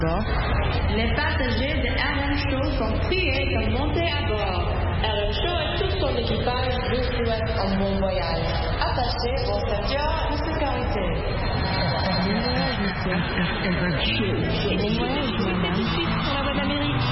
Les passagers de RM Show sont priés de monter à bord. RM Show et tout son équipage vous souhaitent un bon voyage. Attachez vos ceintures de sécurité. RM Show. Bon voyage, madame. Sur la voie d'Amérique.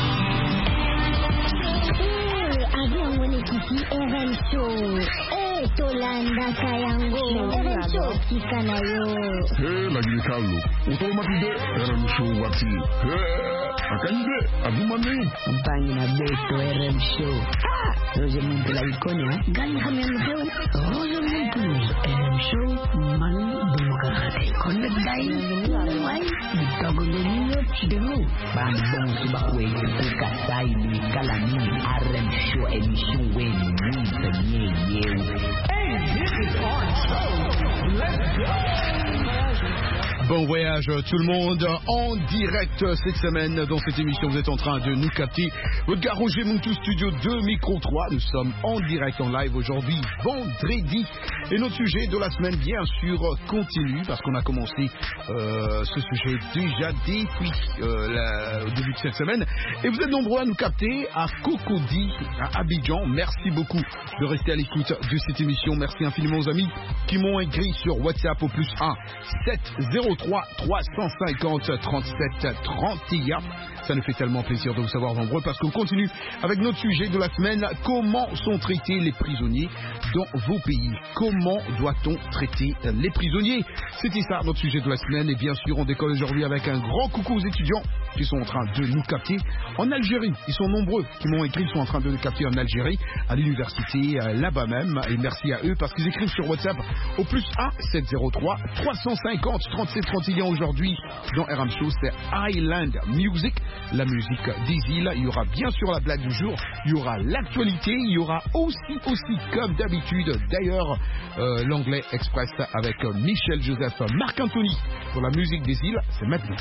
Avion mon équipe RM Show. Tolanda Kayango. RM Show Kikanayo. Lagi Carlo. Automatique RM Show Wati. Akanje, Abumane. Campagne na Beto RM Show. Roger Monte la Iconia. Gagne kami ang show. Roger Monte. RM Show. Manu Bumukarate. Connect Day. Why? Itago de niño chidero. Bambong subakwe. Tukasay ni Kalani. RM Show. Emission Wen. Nunta nye yew. Hey, this is our show. Let's go. Bon voyage tout le monde, en direct cette semaine dans cette émission, vous êtes en train de nous capter. Votre gars Roger Muntu Studio 2, micro 3, nous sommes en direct en live aujourd'hui, vendredi. Et notre sujet de la semaine, bien sûr, continue, parce qu'on a commencé ce sujet déjà depuis au début de cette semaine. Et vous êtes nombreux à nous capter à Cocody, à Abidjan. Merci beaucoup de rester à l'écoute de cette émission. Merci infiniment aux amis qui m'ont écrit sur WhatsApp au +1 703 350 37 31. Ça nous fait tellement plaisir de vous savoir nombreux parce qu'on continue avec notre sujet de la semaine. Comment sont traités les prisonniers dans vos pays? Comment doit-on traiter les prisonniers? C'était ça notre sujet de la semaine. Et bien sûr, on décolle aujourd'hui avec un grand coucou aux étudiants qui sont en train de nous capter en Algérie. Ils sont nombreux qui m'ont écrit, ils sont en train de nous capter en Algérie, à l'université, là-bas même. Et merci à eux parce qu'ils écrivent sur WhatsApp au +1 703 350 37 31. Aujourd'hui, dans RM Show, c'est Island Music, la musique des îles. Il y aura bien sûr la blague du jour, il y aura l'actualité, il y aura aussi comme d'habitude, d'ailleurs, l'anglais express avec Michel Joseph Marc-Anthony pour la musique des îles. C'est maintenant.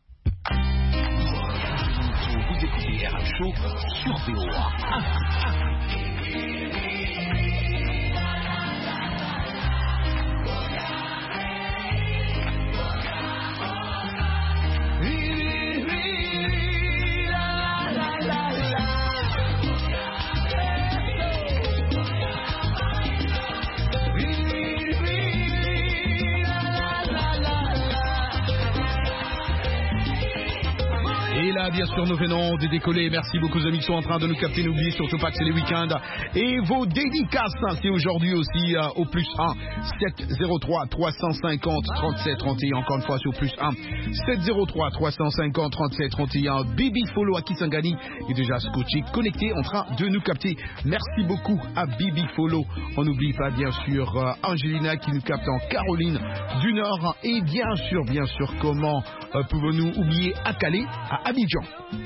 Vous écoutez RM Show sur VOA. Et là, bien sûr, nous venons de décoller. Merci beaucoup aux amis qui sont en train de nous capter. N'oubliez surtout pas que c'est les week-ends. Et vos dédicaces, c'est aujourd'hui aussi au +1 703 350 37 31. Encore une fois, c'est au +1 703 350 37 31. Bibi Follow à Kisangani est déjà scotché, connecté, en train de nous capter. Merci beaucoup à Bibi Follow. On n'oublie pas, bien sûr, Angelina qui nous capte en Caroline du Nord. Et bien sûr, comment pouvons-nous oublier Akale à Abidjan.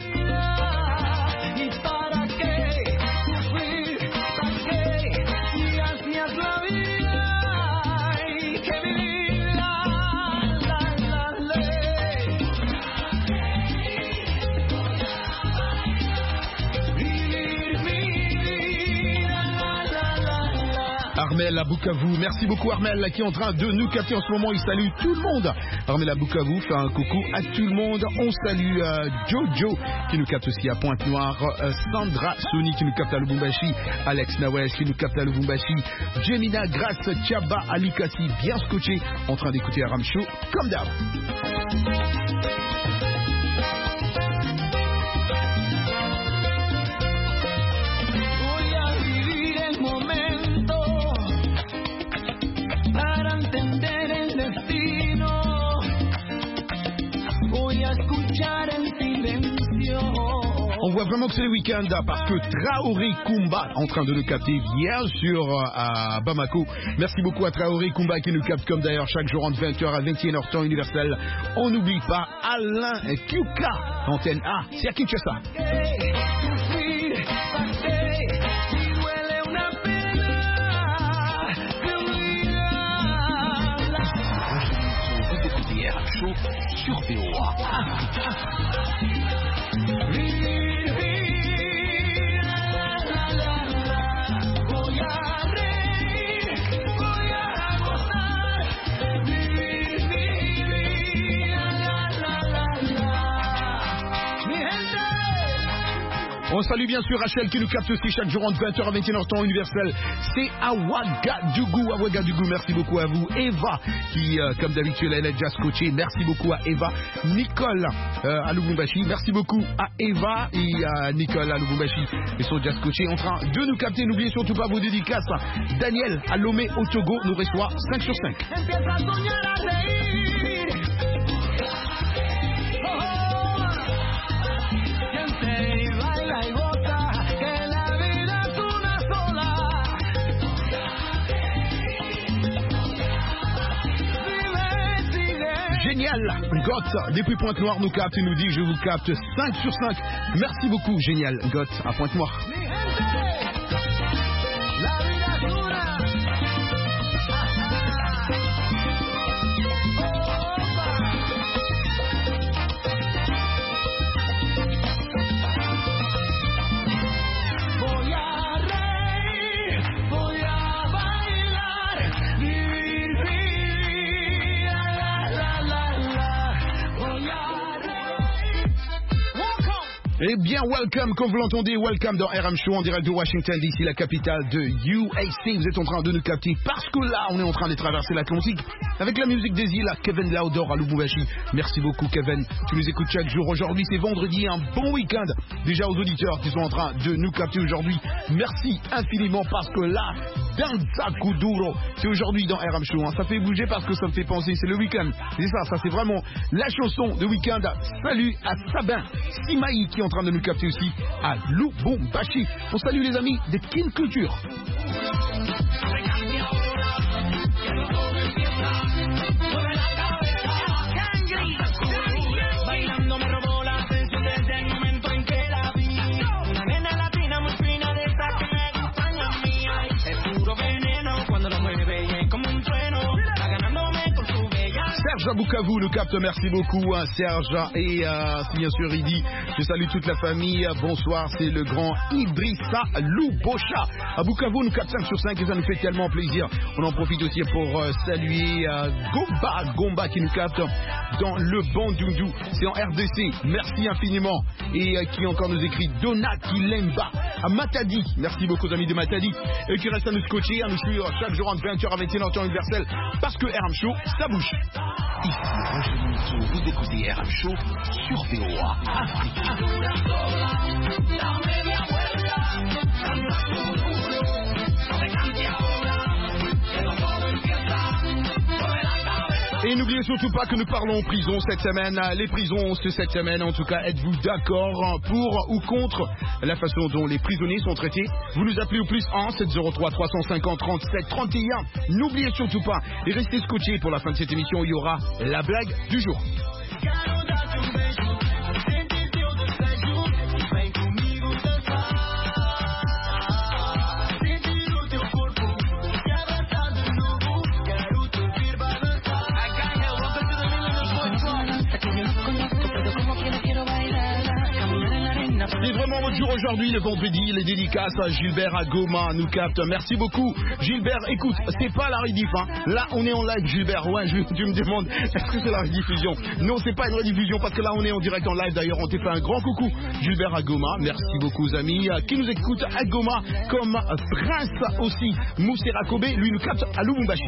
Armel à Bukavu, merci beaucoup Armel qui est en train de nous capter en ce moment, il salue tout le monde. Armel à Bukavu fait un coucou à tout le monde. On salue Jojo qui nous capte aussi à Pointe-Noire, Sandra Sony qui nous capte à Lubumbashi, Alex Nawes qui nous capte à Lubumbashi, Jemina Grace Tchaba Alikasi bien scotché en train d'écouter RM Show comme d'hab. On voit vraiment que c'est le week-end parce que Traoré Kumba en train de nous capter bien sûr à Bamako. Merci beaucoup à Traoré Kumba qui nous capte comme d'ailleurs chaque jour entre 20h à 21h temps universel. On n'oublie pas Alain Kyuka, antenne A, c'est à Kinshasa. Sur VOA. On salue bien sûr Rachel qui nous capte aussi chaque jour entre 20h à 21h temps universel. C'est à Ouagadougou. Merci beaucoup à vous. Eva qui, comme d'habitude, elle est jazz coachée. Merci beaucoup à Eva. Nicole à Lubumbashi. Merci beaucoup à Eva et à Nicole à Lubumbashi. Ils sont jazz coachés en train de nous capter. N'oubliez surtout pas vos dédicaces. Daniel à Lomé au Togo nous reçoit 5 sur 5. Génial, Goth, depuis Pointe-Noire nous capte et nous dit je vous capte 5 sur 5. Merci beaucoup, génial, Goth à Pointe-Noire. Eh bien, welcome, comme vous l'entendez, welcome dans RM Show en direct de Washington DC, la capitale de USA. Vous êtes en train de nous capter parce que là, on est en train de traverser l'Atlantique avec la musique des îles à Kevin Laudor à Lubumbashi. Merci beaucoup, Kevin. Tu nous écoutes chaque jour. Aujourd'hui, c'est vendredi, un bon week-end. Déjà aux auditeurs qui sont en train de nous capter aujourd'hui. Merci infiniment parce que là, Danza Kuduro, c'est aujourd'hui dans RM Show. Hein. Ça fait bouger parce que ça me fait penser, c'est le week-end. C'est ça c'est vraiment la chanson de week-end. Salut à Sabin Simaï qui est en train de nous capter aussi à Lubumbashi. On salue les amis de Kin Culture. Serge à Bukavu nous capte, merci beaucoup hein, Serge et bien sûr il dit je salue toute la famille, bonsoir, c'est le grand Idrissa Loubocha à Bukavu nous capte 5 sur 5 et ça nous fait tellement plaisir. On en profite aussi pour saluer Gomba qui nous capte dans le Bandundu, c'est en RDC, merci infiniment et qui encore nous écrit Dona Kilemba à Matadi, merci beaucoup aux amis de Matadi et qui reste à nous scotcher, à nous suivre chaque jour entre 20h à 21h temps universel parce que RM Show ça bouge. Ici Roger Montou, vous écoutez RM Show sur VOA Afrique. Et n'oubliez surtout pas que nous parlons prison cette semaine. Les prisons cette semaine, en tout cas, êtes-vous d'accord pour ou contre la façon dont les prisonniers sont traités? Vous nous appelez au plus 1 703 350 37 31. N'oubliez surtout pas et restez scotchés pour la fin de cette émission. Il y aura la blague du jour. C'est vraiment votre jour aujourd'hui, le vendredi, les dédicaces à Gilbert à Goma nous capte. Merci beaucoup Gilbert. Écoute, c'est pas la rediff hein. Là on est en live Gilbert. Ouais, tu me demandes est-ce que c'est la rediffusion? Non, c'est pas une rediffusion parce que là on est en direct en live. D'ailleurs on t'a fait un grand coucou Gilbert à Goma. Merci beaucoup aux amis qui nous écoutent à Goma, comme Prince aussi. Moussera Kobe, lui nous capte à Lubumbashi.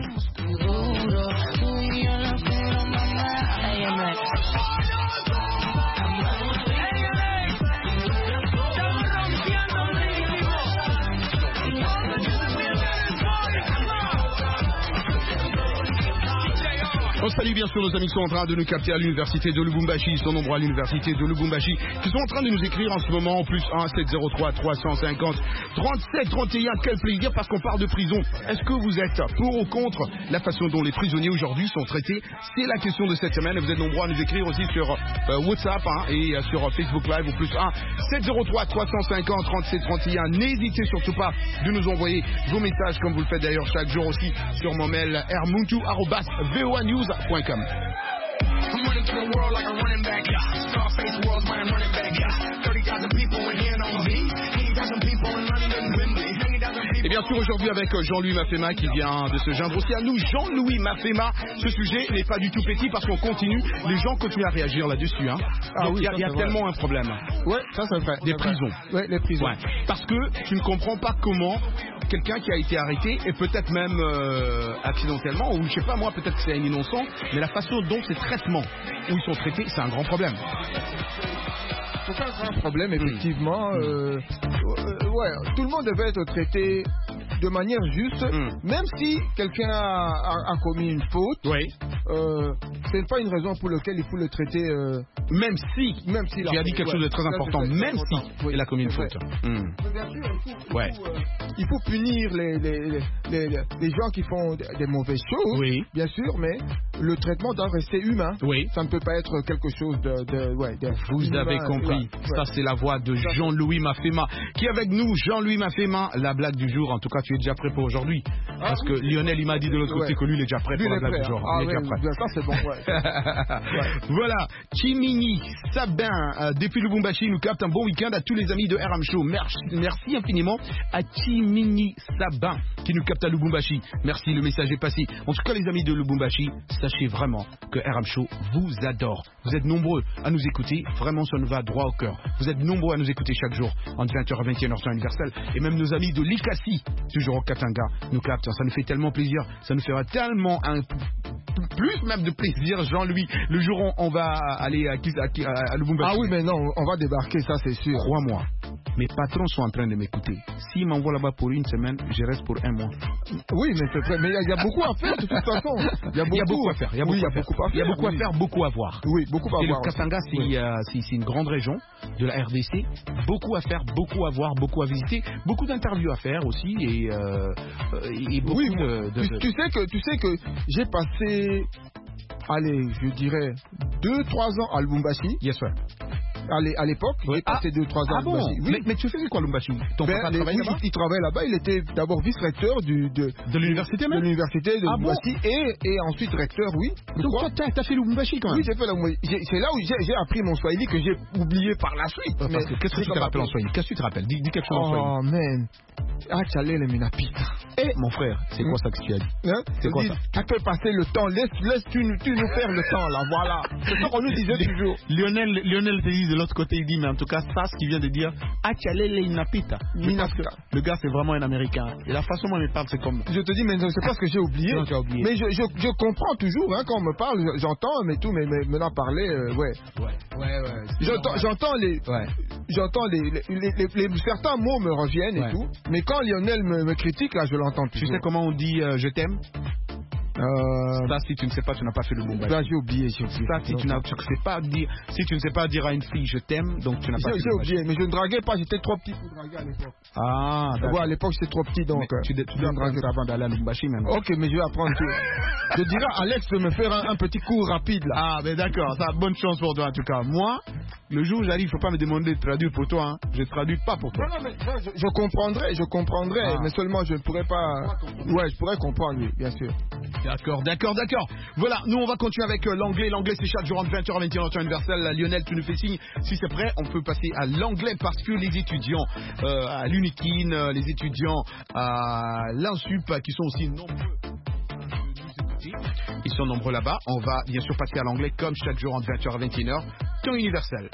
On salue bien sûr nos amis qui sont en train de nous capter à l'université de Lubumbashi. Ils sont nombreux à l'université de Lubumbashi qui sont en train de nous écrire en ce moment en plus 1 703 350 37 31. Quel plaisir parce qu'on parle de prison. Est-ce que vous êtes pour ou contre la façon dont les prisonniers aujourd'hui sont traités? C'est la question de cette semaine et vous êtes nombreux à nous écrire aussi sur WhatsApp hein, et sur Facebook Live au plus 1 703 350 37 31. N'hésitez surtout pas de nous envoyer vos messages comme vous le faites d'ailleurs chaque jour aussi sur mon mail rmuntu@voanews.com. Et bien bien sûr aujourd'hui avec Jean-Louis Mafema qui vient de se joindre aussi à nous. Jean-Louis Mafema, ce sujet n'est pas du tout petit parce qu'on continue, les gens continuent à réagir là-dessus. Hein. Donc, il y a tellement un problème. Oui, ça c'est vrai. Des prisons. Oui, les prisons. Ouais. Parce que tu ne comprends pas comment quelqu'un qui a été arrêté et peut-être même accidentellement ou je sais pas moi, peut-être que c'est un innocent, mais la façon dont ces traitements où ils sont traités, c'est un grand problème. C'est un grand problème, effectivement. Ouais, tout le monde devait être traité de manière juste, même si quelqu'un a commis une faute. Oui. Ce n'est pas une raison pour laquelle il faut le traiter. Même si tu as dit quelque chose de très important, même si il a commis une faute. Bien sûr, il faut punir les gens qui font des mauvaises choses, bien sûr, mais le traitement doit rester humain. Oui. Ça ne peut pas être quelque chose de Vous inhumain, avez compris. Ça, c'est la voix de Jean-Louis Mafema qui est avec nous. Jean-Louis Mafema, la blague du jour. En tout cas, tu es déjà prêt pour aujourd'hui. Parce que Lionel, il m'a dit de l'autre côté que lui, il est déjà prêt pour la blague du jour. Il est déjà prêt. Ça, c'est bon. Voilà. Chimini Sabin, depuis Lubumbashi, nous capte un bon week-end à tous les amis de RM Show. Merci infiniment à Chimini Sabin qui nous capte à Lubumbashi. Merci, le message est passé. En tout cas, les amis de Lubumbashi, sachez vraiment que RM Show vous adore. Vous êtes nombreux à nous écouter. Vraiment, ça nous va droit au cœur. Vous êtes nombreux à nous écouter chaque jour entre 20h et 21h temps universel. Et même nos amis de l'Ikasi, toujours au Katanga, nous captent. Ça nous fait tellement plaisir. Ça nous fera tellement plus même de plaisir, Jean-Louis. Le jour où on va aller à Lubumbashi. Ah oui, mais non, on va débarquer, ça c'est sûr. Crois-moi, mes patrons sont en train de m'écouter. S'ils m'envoient là-bas pour une semaine, je reste pour un mois. Oui, mais c'est vrai. Mais il y a beaucoup à faire de toute façon. Il y a beaucoup à faire. Il y a beaucoup à faire, beaucoup à voir. Oui, beaucoup à voir. Et le Katanga, c'est une grande région de la RDC. Beaucoup à faire, beaucoup à voir, beaucoup à visiter, beaucoup d'interviews à faire aussi et beaucoup de... Tu sais que j'ai passé, allez, je dirais 2-3 ans à Lubumbashi. Yes, sir. À l'époque, j'ai passé 2-3 ans à Lubumbashi. Oui. Mais tu faisais quoi à Lubumbashi? Ton papa travaillait là-bas? Il travaillait là-bas. Il était d'abord vice-recteur de l'université même? De l'université de Lubumbashi et ensuite recteur, oui. Donc toi, t'as fait Lubumbashi quand même? Oui, j'ai fait Lubumbashi. C'est là où j'ai appris mon swahili que j'ai oublié par la suite. Qu'est-ce que tu te rappelles en swahili? Qu'est-ce que tu te rappelles? Dis quelque chose en swahili. Oh, man. Achalé le minapita. Mon frère, c'est quoi ça que tu as dit? C'est quoi ça? Tu peux passer le temps. Laisse-tu nous faire le temps, là. Voilà. C'est ça qu'on nous disait toujours. Lionel te dit de l'autre côté, il dit, mais en tout cas, ça, ce qu'il vient de dire, Achalele Inapita. Le gars, c'est vraiment un Américain. Et la façon dont il parle, c'est comme... Je te dis, mais c'est pas ce que j'ai oublié. Non, tu as oublié. Mais je comprends toujours, hein, quand on me parle, j'entends, mais tout, mais maintenant parler, ouais. J'entends certains mots me reviennent et tout, mais quand Lionel me critique, là, je l'entends toujours. Tu sais comment on dit je t'aime? Ça, si tu ne sais pas, tu n'as pas fait le bon bail. J'ai oublié. Ça, si tu ne sais pas dire à une fille je t'aime, donc tu n'as pas fait le bon bail. J'ai oublié, mais je ne draguais pas, j'étais trop petit pour draguer à l'époque. Ah, d'accord. Ouais, à l'époque, j'étais trop petit, donc... Tu dois draguer avant d'aller à Lubumbashi même. Ok, mais je vais apprendre tout. Je dirais à Alex de me faire un petit cours rapide, là. Ah, mais d'accord, ça a bonne chance pour toi, en tout cas. Moi, le jour où j'arrive, il ne faut pas me demander de traduire pour toi, hein. Je ne traduis pas pour toi. Non, mais je comprendrais, mais seulement je ne pourrais pas... Ouais, je pourrais comprendre, oui, bien sûr. D'accord. Voilà, nous on va continuer avec l'anglais. L'anglais c'est chaque jour entre 20h et 21h temps universel. Lionel, tu nous fais signe. Si c'est prêt, on peut passer à l'anglais parce que les étudiants à l'Unikin, les étudiants à l'Insup qui sont aussi nombreux. Ils sont nombreux là-bas. On va bien sûr passer à l'anglais comme chaque jour entre 20h et 21h temps universel.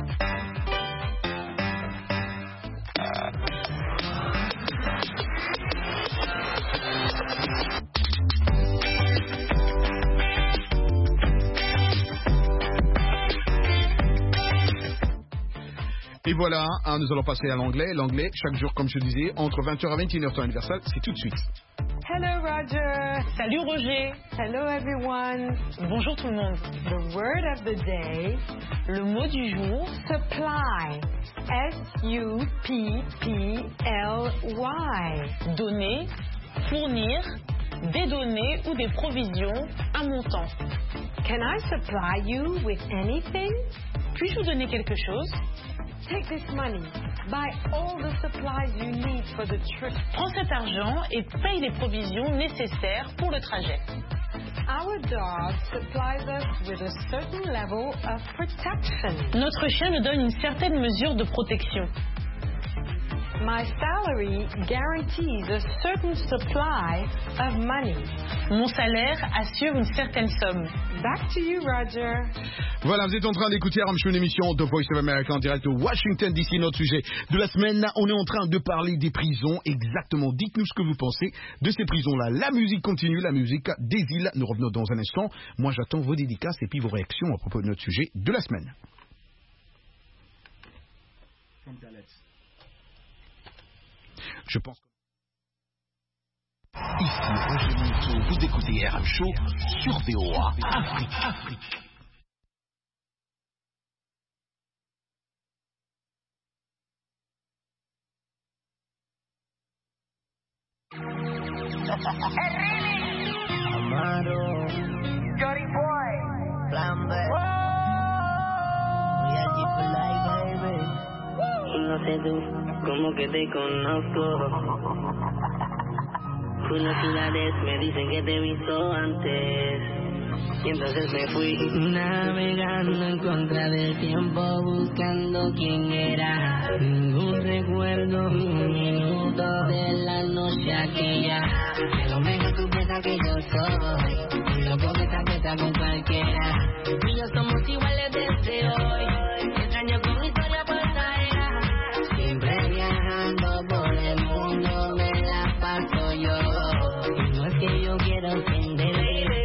Et voilà, nous allons passer à l'anglais. L'anglais, chaque jour, comme je disais, entre 20h et 21h temps universel, c'est tout de suite. Hello Roger. Salut Roger. Hello everyone. Bonjour tout le monde. The word of the day, le mot du jour, supply. S-U-P-P-L-Y. Donner, fournir, des données ou des provisions à montant. Can I supply you with anything? Puis-je vous donner quelque chose? Take this money. Buy all the supplies you need for the trip. Prends cet argent et paye les provisions nécessaires pour le trajet. Our dog supplies us with a certain level of protection. Notre chien nous donne une certaine mesure de protection. My salary guarantees a certain supply of money. Mon salaire assure une certaine somme. Back to you, Roger. Voilà, vous êtes en train d'écouter RM Show, une émission de Voice of America en direct de Washington DC. Notre sujet de la semaine, on est en train de parler des prisons. Exactement, dites-nous ce que vous pensez de ces prisons-là. La musique continue, la musique des îles. Nous revenons dans un instant. Moi, j'attends vos dédicaces et puis vos réactions à propos de notre sujet de la semaine. Je pense que... Ici Roger Monceau, vous écoutez RM Show sur VOA Afrique. Amaro, Jory Boy, Flambe, we are deep alive, baby. No sé tú, como que te conozco. Unas ciudades me dicen que te he visto antes. Y entonces me fui navegando en contra del tiempo, buscando quién era. Ningún recuerdo, un minuto de la noche aquella. A lo mejor tú piensas que yo soy un loco que se acuesta con cualquiera. Tú y yo somos iguales desde hoy. Extraño con mi historia pasajera. Siempre viajando por el mundo me la paso yo. Y no es que yo quiera ofender.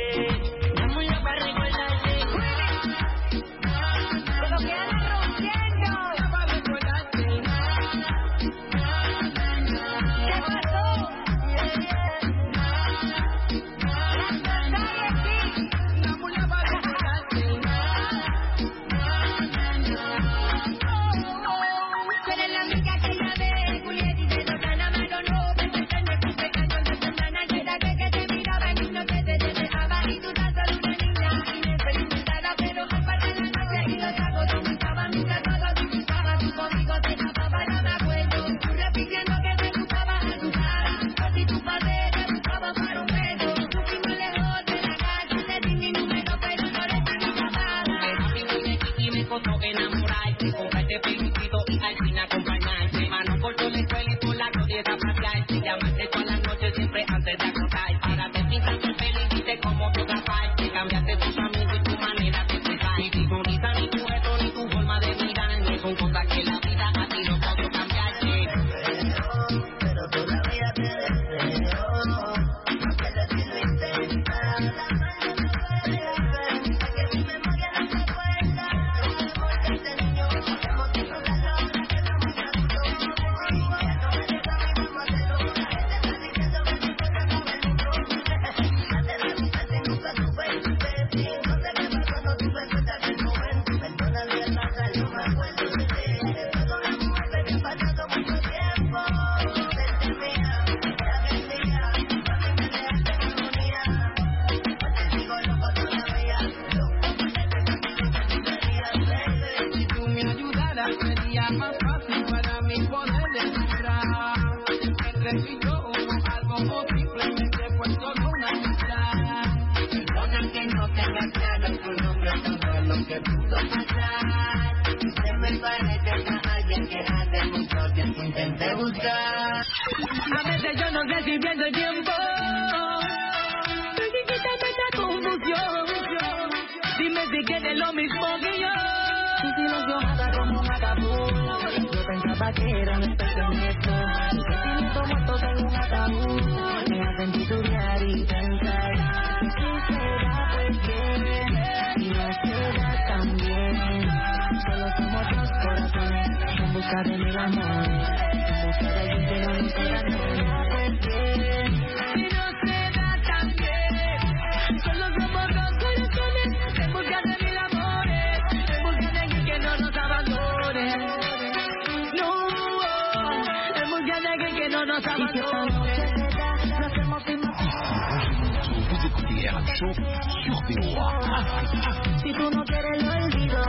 Si tú no quieres lo olvido.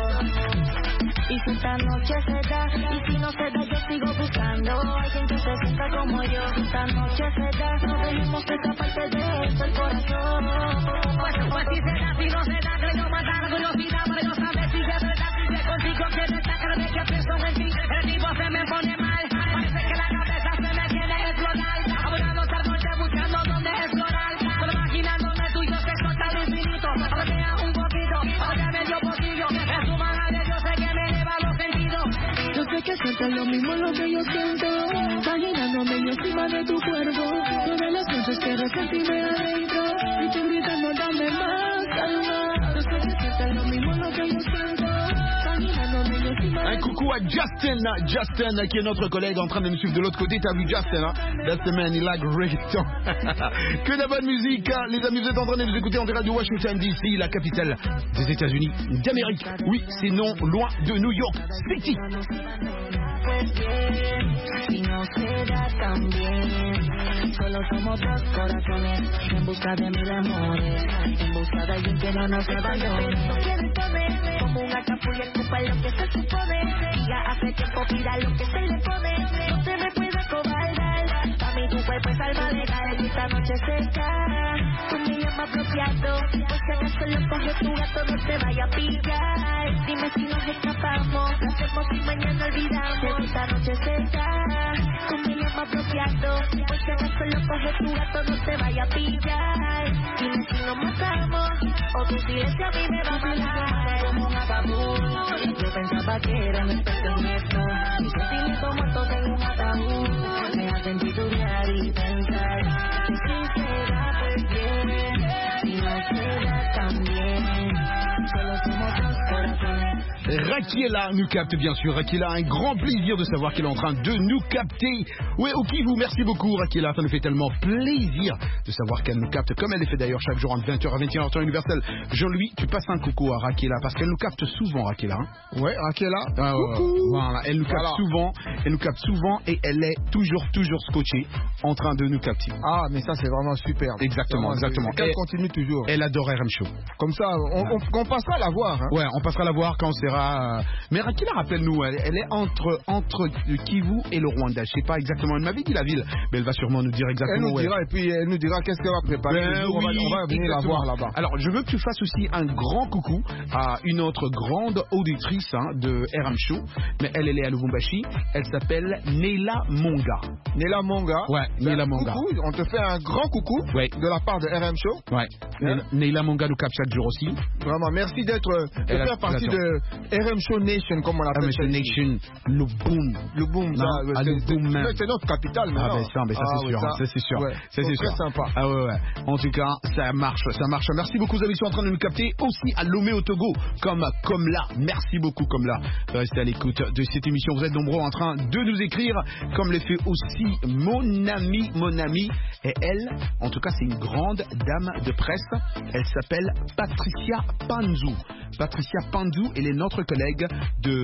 Y si esta noche se da, y si no se da, yo sigo buscando alguien que se sienta como yo. Esta noche se da, no dejemos que esta parte de esto el corazón. Pues si se da, si no se da, creo matar curiosidad, pero saber si es verdad, si es contigo que me está, cada vez que pienso en ti, el tipo se me pone mal. Parece sabes que siento lo mismo lo que yo siento. Imaginándome yo encima de tu cuerpo. Todas las noches quiero sentirme adentro. Y tú gritando dame más calma. Yo sé que siento lo mismo lo que yo siento. Imaginándome yo encima de Un coucou à Justin qui est notre collègue en train de nous suivre de l'autre côté. T'as vu Justin, hein? That's the man, il like reggaeton. Que de la bonne musique, hein? Les amis, vous êtes en train de nous écouter en direct de Washington DC, la capitale des États-Unis d'Amérique. Oui, c'est non loin de New York City. Si no será tan bien, solo somos dos corazones en busca de mil amores, en busca de alguien que no nos abandone. No quieres poner como una capulla, escupa lo que se supone. Ya hace tiempo pida lo que se le pone. No se me puede cobardar, pa' mí tu cuerpo es alma legal. Y esta noche seca, tú me llamas bloqueado. Pues si acaso lo coge tu gato, no te vaya a pillar. Dime si nos escapamos, lo hacemos y mañana olvidamos. Esta noche seca, tú me llamas bloqueado. Pues si acaso lo coge tu gato, no te vaya a pillar. Dime si nos matamos, o tu silencio a mí me va a matar. Como un ataúd, yo pensaba que era un experto en esto. Mis sentimientos muertos en un ataúd me hacen titubear y pensar que si será pues bien, si no será tan bien. Solo somos dos corazones. Rakiela nous capte bien sûr. Rakiela a un grand plaisir de savoir qu'elle est en train de nous capter. Ouais, ok, vous merci beaucoup Rakiela, ça nous fait tellement plaisir de savoir qu'elle nous capte, comme elle le fait d'ailleurs chaque jour entre 20h à 21h temps universel. Jean-Louis, tu passes un coucou à Rakiela parce qu'elle nous capte souvent, Rakiela. Hein? Ouais, Rakiela. Coucou. Voilà, elle nous capte souvent et elle est toujours scotchée en train de nous capter. Ah, mais ça c'est vraiment super. Exactement. Elle continue toujours. Elle adore RM Show. Comme ça, on passera la voir. Hein. Ouais, on passera la voir quand on sera. Mais Rakiela, rappelle-nous, elle est entre Kivu et le Rwanda. Je sais pas exactement. Elle m'avait dit la ville, mais elle va sûrement nous dire exactement. Elle nous dira et puis elle nous dira qu'est-ce qu'elle va préparer. On va venir la voir là-bas. Alors, je veux que tu fasses aussi un grand coucou à une autre grande auditrice de RM Show, mais elle est à Lubumbashi. Elle s'appelle Neila Monga. Neila Monga. Ouais, Neila Monga. Coucou, on te fait un grand coucou de la part de RM Show. Ouais. Neila Monga nous capte chaque jour aussi. Vraiment, merci de faire partie de RM Show Nation, comme on l'appelle. RM Show Nation, le boom. C'est notre capitale maintenant. Ça c'est sûr. Ouais, c'est très sympa. Ah ouais. En tout cas, ça marche. Merci beaucoup, vous avez été en train de nous capter aussi à Lomé au Togo, comme là. Merci beaucoup, comme là. Restez à l'écoute de cette émission. Vous êtes nombreux en train de nous écrire, comme le fait aussi mon ami. Et elle, en tout cas, c'est une grande dame de presse. Elle s'appelle Patricia Panzou. Patricia Panzou, elle est notre collègue de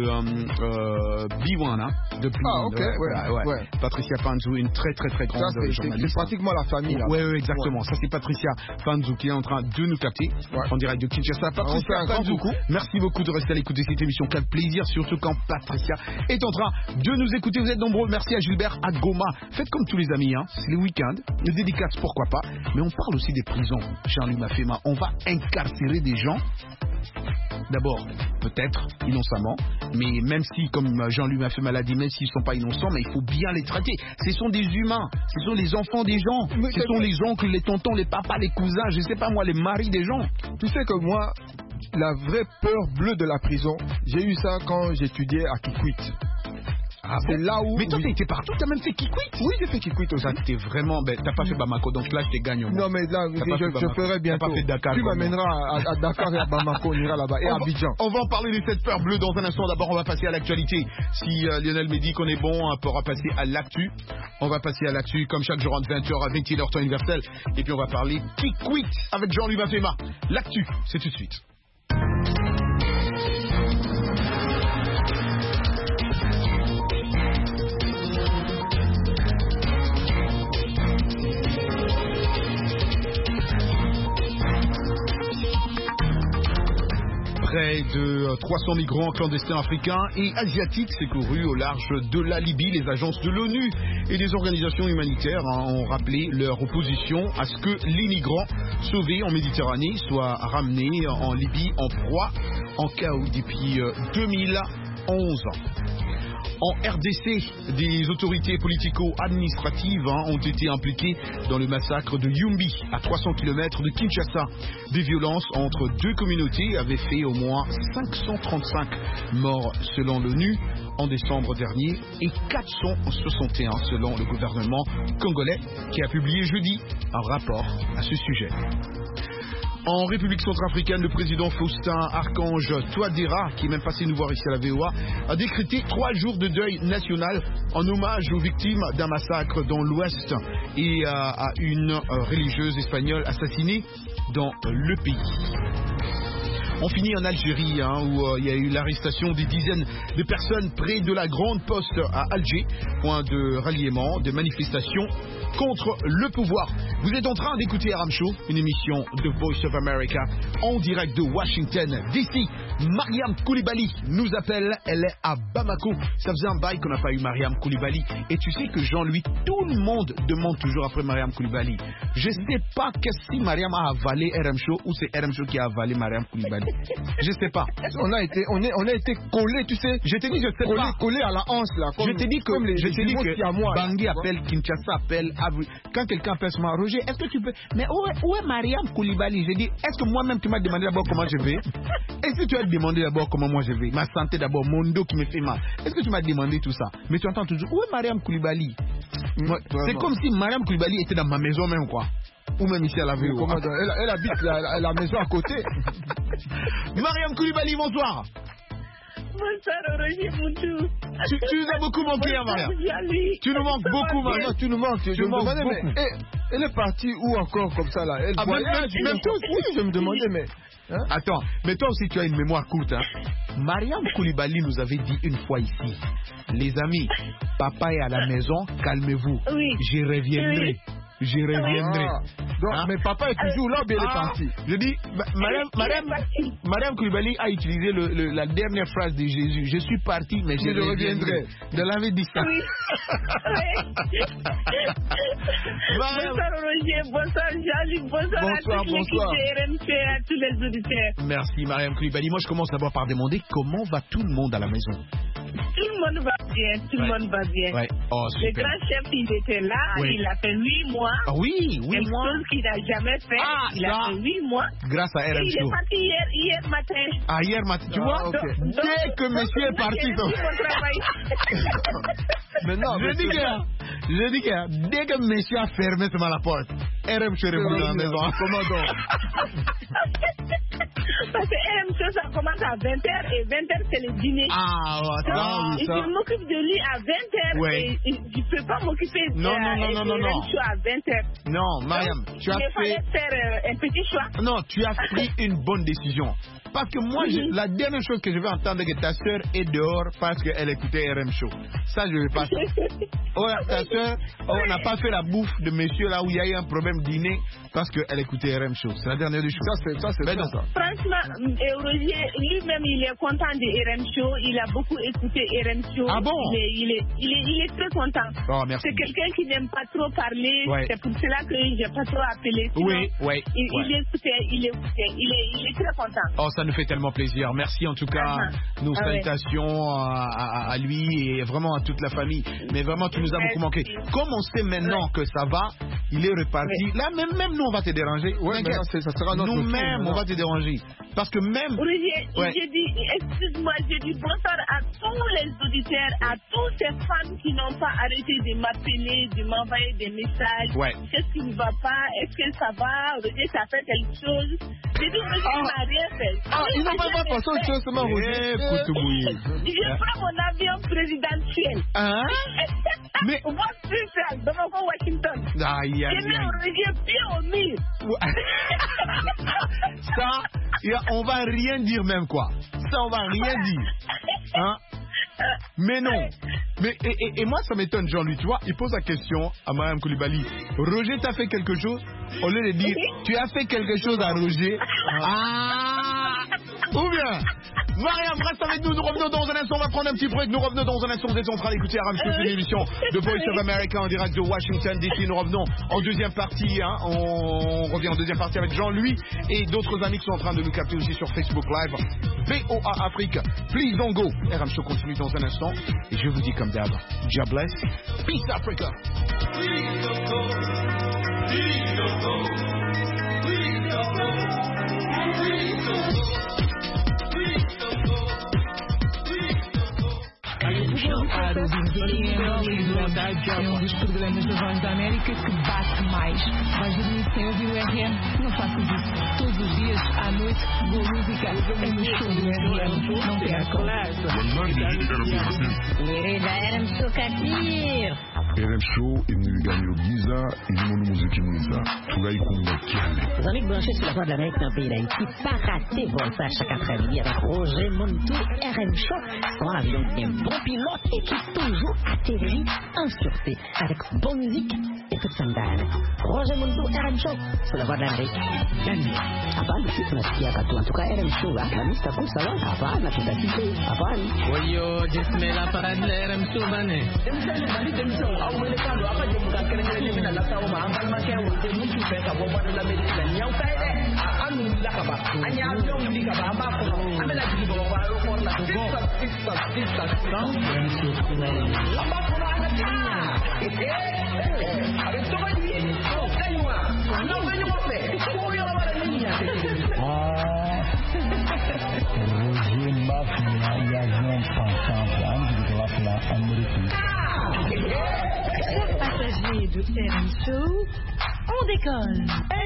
B1, hein, de B1. Ah, ok, ouais. Patricia Panzou, une très grande journaliste. C'est pratiquement la famille, là. Ouais, exactement. Ouais. Ça, c'est Patricia Panzou qui est en train de nous capter en direct de Kinshasa. Patricia Panzou, merci beaucoup de rester à l'écoute de cette émission. Quel plaisir, surtout quand Patricia est en train de nous écouter. Vous êtes nombreux. Merci à Gilbert, à Goma. Faites comme tous les amis, hein. C'est le week-end. Une dédicace, pourquoi pas. Mais on parle aussi des prisons. Jean-Louis Mafema, on va incarcérer des gens. D'abord, peut-être innocemment, mais même si, comme Jean-Louis Mafema l'a dit, même s'ils ne sont pas innocents, mais il faut bien les traiter. Ce sont des humains, ce sont les enfants des gens, ce sont les oncles, les tontons, les papas, les cousins, je ne sais pas moi, les maris des gens. Tu sais que moi, la vraie peur bleue de la prison, j'ai eu ça quand j'étudiais à Kikwit. Ah c'est bon? Là où. Mais toi, t'as été partout, t'as même fait Kikwit? Oui, j'ai fait Kikwit aussi. Ça, t'es vraiment. Ben, t'as pas fait Bamako, donc là, je te gagne au moins. Non, mais là, je ferai bientôt. T'as pas fait Dakar. Tu m'amèneras à Dakar et à Bamako, on ira là-bas. Et à Abidjan. On va en parler de cette peur bleue dans un instant. D'abord, on va passer à l'actualité. Si Lionel me dit qu'on est bon, on pourra passer à l'actu. On va passer à l'actu, comme chaque jour, entre 20h à 21h, temps universel. Et puis, on va parler Kikwit avec Jean-Louis Mafema. L'actu, c'est tout de suite. Près de 300 migrants clandestins africains et asiatiques secourus au large de la Libye. Les agences de l'ONU et des organisations humanitaires ont rappelé leur opposition à ce que les migrants sauvés en Méditerranée soient ramenés en Libye en proie en chaos depuis 2011. En RDC, des autorités politico-administratives ont été impliquées dans le massacre de Yumbi, à 300 km de Kinshasa. Des violences entre deux communautés avaient fait au moins 535 morts selon l'ONU. en décembre dernier et 461 selon le gouvernement congolais qui a publié jeudi un rapport à ce sujet. En République centrafricaine, le président Faustin Archange Touadéra, qui est même passé nous voir ici à la VOA, a décrété 3 jours de deuil national en hommage aux victimes d'un massacre dans l'Ouest et à une religieuse espagnole assassinée dans le pays. On finit en Algérie, où il y a eu l'arrestation des dizaines de personnes près de la Grande Poste à Alger, point de ralliement, de manifestations contre le pouvoir. Vous êtes en train d'écouter Aram Show, une émission de Voice of America en direct de Washington DC. Mariam Koulibaly nous appelle, elle est à Bamako. Ça faisait un bail qu'on n'a pas eu Mariam Koulibaly. Et tu sais que Jean-Louis, tout le monde demande toujours après Mariam Koulibaly. Je ne sais pas si Mariam a avalé RM Show ou c'est RM Show qui a avalé Mariam Koulibaly. Je sais pas. On a été collés, tu sais. Je t'ai dit, je sais pas. Collés à la hanche là. Je t'ai dit que Bangui appelle, Kinshasa appelle. Quand quelqu'un appelle moi, Roger, est-ce que tu peux. Mais où est Mariam Koulibaly? Je dis, est-ce que moi-même tu m'as demandé d'abord comment je vais? Est-ce que tu as demandé d'abord comment moi je vais? Ma santé d'abord, mon dos qui me fait mal. Est-ce que tu m'as demandé tout ça? Mais tu entends toujours, où est Mariam Koulibaly? C'est comme si Mariam Koulibaly était dans ma maison même, quoi. Ou même ici à la VOA. Elle habite la maison à côté. Mariam Koulibaly, bonsoir. Bonsoir Roger Moutou. Tu nous as beaucoup manqué, hein, Mariam. Tu nous manques beaucoup, Mariam. Tu nous manques. Tu nous manques beaucoup. Elle est partie où encore comme ça là? Elle voyage. Même toi aussi, je me demandais, mais. Hein? Attends, mais toi aussi tu as une mémoire courte. Hein? Mariam Koulibaly nous avait dit une fois ici, les amis, papa est à la maison, calmez-vous. Oui. Je reviendrai. Oui. Je reviendrai. Donc, mais papa est toujours là, bien il est parti. Je dis, Mariam Koulibaly a utilisé la dernière phrase de Jésus. Je suis parti, mais je reviendrai. De l'avait dit ça. Oui. Bonsoir Roger, bonsoir Jean-Luc, bonsoir à toute l'équipe de RMC et à tous les auditeurs. Merci Mariam Koulibaly. Moi je commence d'abord par demander comment va tout le monde à la maison. Tout le monde va bien, tout le monde va bien. Ouais. Oh, le grand chef, il était là, il a fait 8 mois. Ah, oui, 8 mois. Quelque chose qu'il n'a jamais fait. Il a fait 8 mois. Grâce à RM Il est parti hier matin. Ah, hier matin, tu vois, okay. Dès que monsieur est parti. Mais non, je dis que dès que monsieur a fermé la porte, RM est revenu dans la maison. Comment donc? Parce que RM, ça commence à 20h et 20h c'est le dîner. Ah, ouais, je m'occupe de lui à 20h ouais. Et je ne peux pas m'occuper de non. RM à 20h. Non, Mariam, tu as fait faire un petit choix. Non, tu as pris une bonne décision. Parce que moi, la dernière chose que je veux entendre, c'est que ta soeur est dehors parce qu'elle écoutait RM Show. Ça, je ne veux pas. Oh, ta soeur, on n'a pas fait la bouffe de monsieur là où il y a eu un problème dîner parce qu'elle écoutait RM Show. C'est la dernière des choses. Ça, c'est ça. Franchement, Roger, lui-même, il est content de RM Show. Il a beaucoup écouté RM Show. Ah bon? Il est très content. Oh, merci. C'est quelqu'un qui n'aime pas trop parler. Ouais. C'est pour cela que je n'ai pas trop appelé. Sinon, oui. Il est très content. Oh, ça nous fait tellement plaisir. Merci en tout cas. Nos salutations à lui et vraiment à toute la famille. Mais vraiment, tu nous as beaucoup manqué. Comme on sait maintenant que ça va, il est reparti. Là, même nous, on va te déranger. Ça sera notre nous-mêmes, on va te déranger. Parce que même... J'ai dit, excuse-moi, j'ai dit bonsoir à tous les auditeurs, à tous ces fans qui n'ont pas arrêté de m'appeler, de m'envoyer des messages. Qu'est-ce qui ne va pas? Est-ce que ça va? Roger, ça fait quelque chose? J'ai dit, Roger, il n'a rien fait. Il n'a pas fait autre chose, seulement Roger. Je prends mon avion présidentiel. Mais... Devant Washington. Aïe. J'ai mis Roger pied au mur. Ça, on va rien dire même quoi. Ça, on va rien dire. Hein? Mais non. Mais, et moi, ça m'étonne, Jean-Louis, tu vois, il pose la question à Mariam Koulibaly. Roger t'a fait quelque chose? Au lieu de dire, tu as fait quelque chose à Roger. Ou bien, Mariam, reste avec nous revenons dans un instant, on va prendre un petit break, nous revenons dans un instant, vous êtes en train d'écouter Aram Show, une émission de Voice of America en direct de Washington DC, nous revenons en deuxième partie, on revient en deuxième partie avec Jean-Louis et d'autres amis qui sont en train de nous capter aussi sur Facebook Live, VOA Afrique, please don't go. Aram Show continue dans un instant, et je vous dis comme d'hab, God bless, peace Africa. Please don't go, please don't go, please don't go, please don't go. É um dos programas da Voz da América que bate mais. Vais dormir sem ouvir o RM? Não faças isso. Todos os dias, à noite, boa música é no show do RM. Não percam. Querida RM Show Katir. RM Show imeganyo giza ilimono muziki mwiza tugai kumba kiale. Os amigos branchés sur la Voix de l'Amérique dans le pays d'Haïti, pas rater Voltage chaque après-midi avec Roger Montou, RM Show. Dans l'avion, un bon pilote et qui toujours atterrit en sûreté avec bonne musique et toute sa dame. Roger Montou, RM Show sur la Voix de l'Amérique. Apaan sih tunasikia katu antuka RM Show kami sitaku salah apaan na tutasiki apaan. Oyo jismela parade RM Show bane. Passagers de RM Show, on décolle.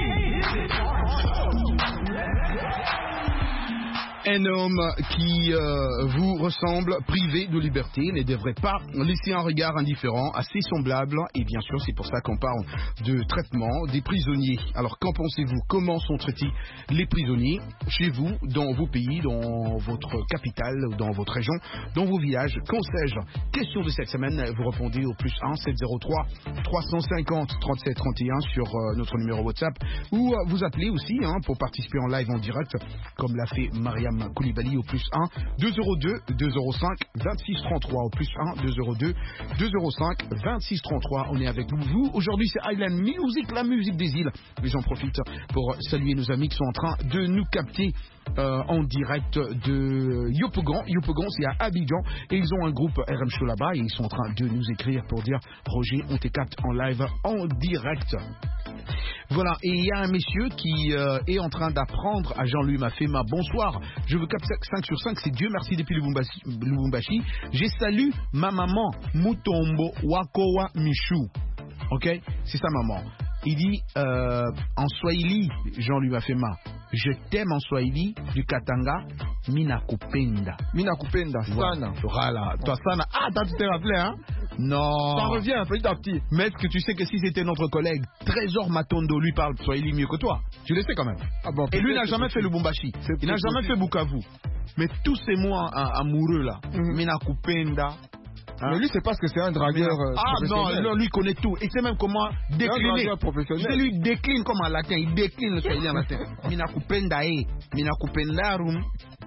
Un homme qui vous ressemble, privé de liberté, ne devrait pas laisser un regard indifférent, assez semblable, et bien sûr c'est pour ça qu'on parle de traitement des prisonniers. Alors qu'en pensez-vous? Comment sont traités les prisonniers chez vous, dans vos pays, dans votre capitale, dans votre région, dans vos villages? Qu'en sais-je? Question de cette semaine, vous répondez au +1 703 350 37 31 sur notre numéro WhatsApp, ou vous appelez aussi pour participer en live en direct, comme l'a fait Mariam Koulibaly au +1 202 205 26 33 au +1 202 205 26 33. On est avec vous. Aujourd'hui c'est Island Music, la musique des îles. Mais j'en profite pour saluer nos amis qui sont en train de nous capter en direct de Yopougon. Yopougon c'est à Abidjan et ils ont un groupe RM Show là-bas et ils sont en train de nous écrire pour dire Roger, on te capte en live en direct. Voilà, et il y a un monsieur qui est en train d'apprendre à Jean-Louis Mafema. Bonsoir, je vous capte 5 sur 5, c'est Dieu merci depuis Lubumbashi. J'ai salué ma maman Mutombo Wakowa Michou. Ok, c'est sa maman. Il dit en Swahili, Jean-Louis Mafema, je t'aime en Swahili, du Katanga, Minakupenda. Minakupenda, Sana. Voilà, toi Sana. Ah, tu t'es rappelé, hein? Non. Ça revient petit à petit. Mais est-ce que tu sais que si c'était notre collègue Trésor Matondo, lui parle Swahili mieux que toi? Tu le sais quand même. Ah bon, et lui n'a jamais fait le Lubumbashi. Il n'a jamais fait Bukavu. Mais tous ces mots amoureux là, Minakupenda. Mais lui, c'est parce que c'est un dragueur professionnel. Non, lui connaît tout. Et c'est même comment décliner. Professionnel. Lui décline comme en latin. Il décline le swahili en latin. Minakupendae, Minakupendarum,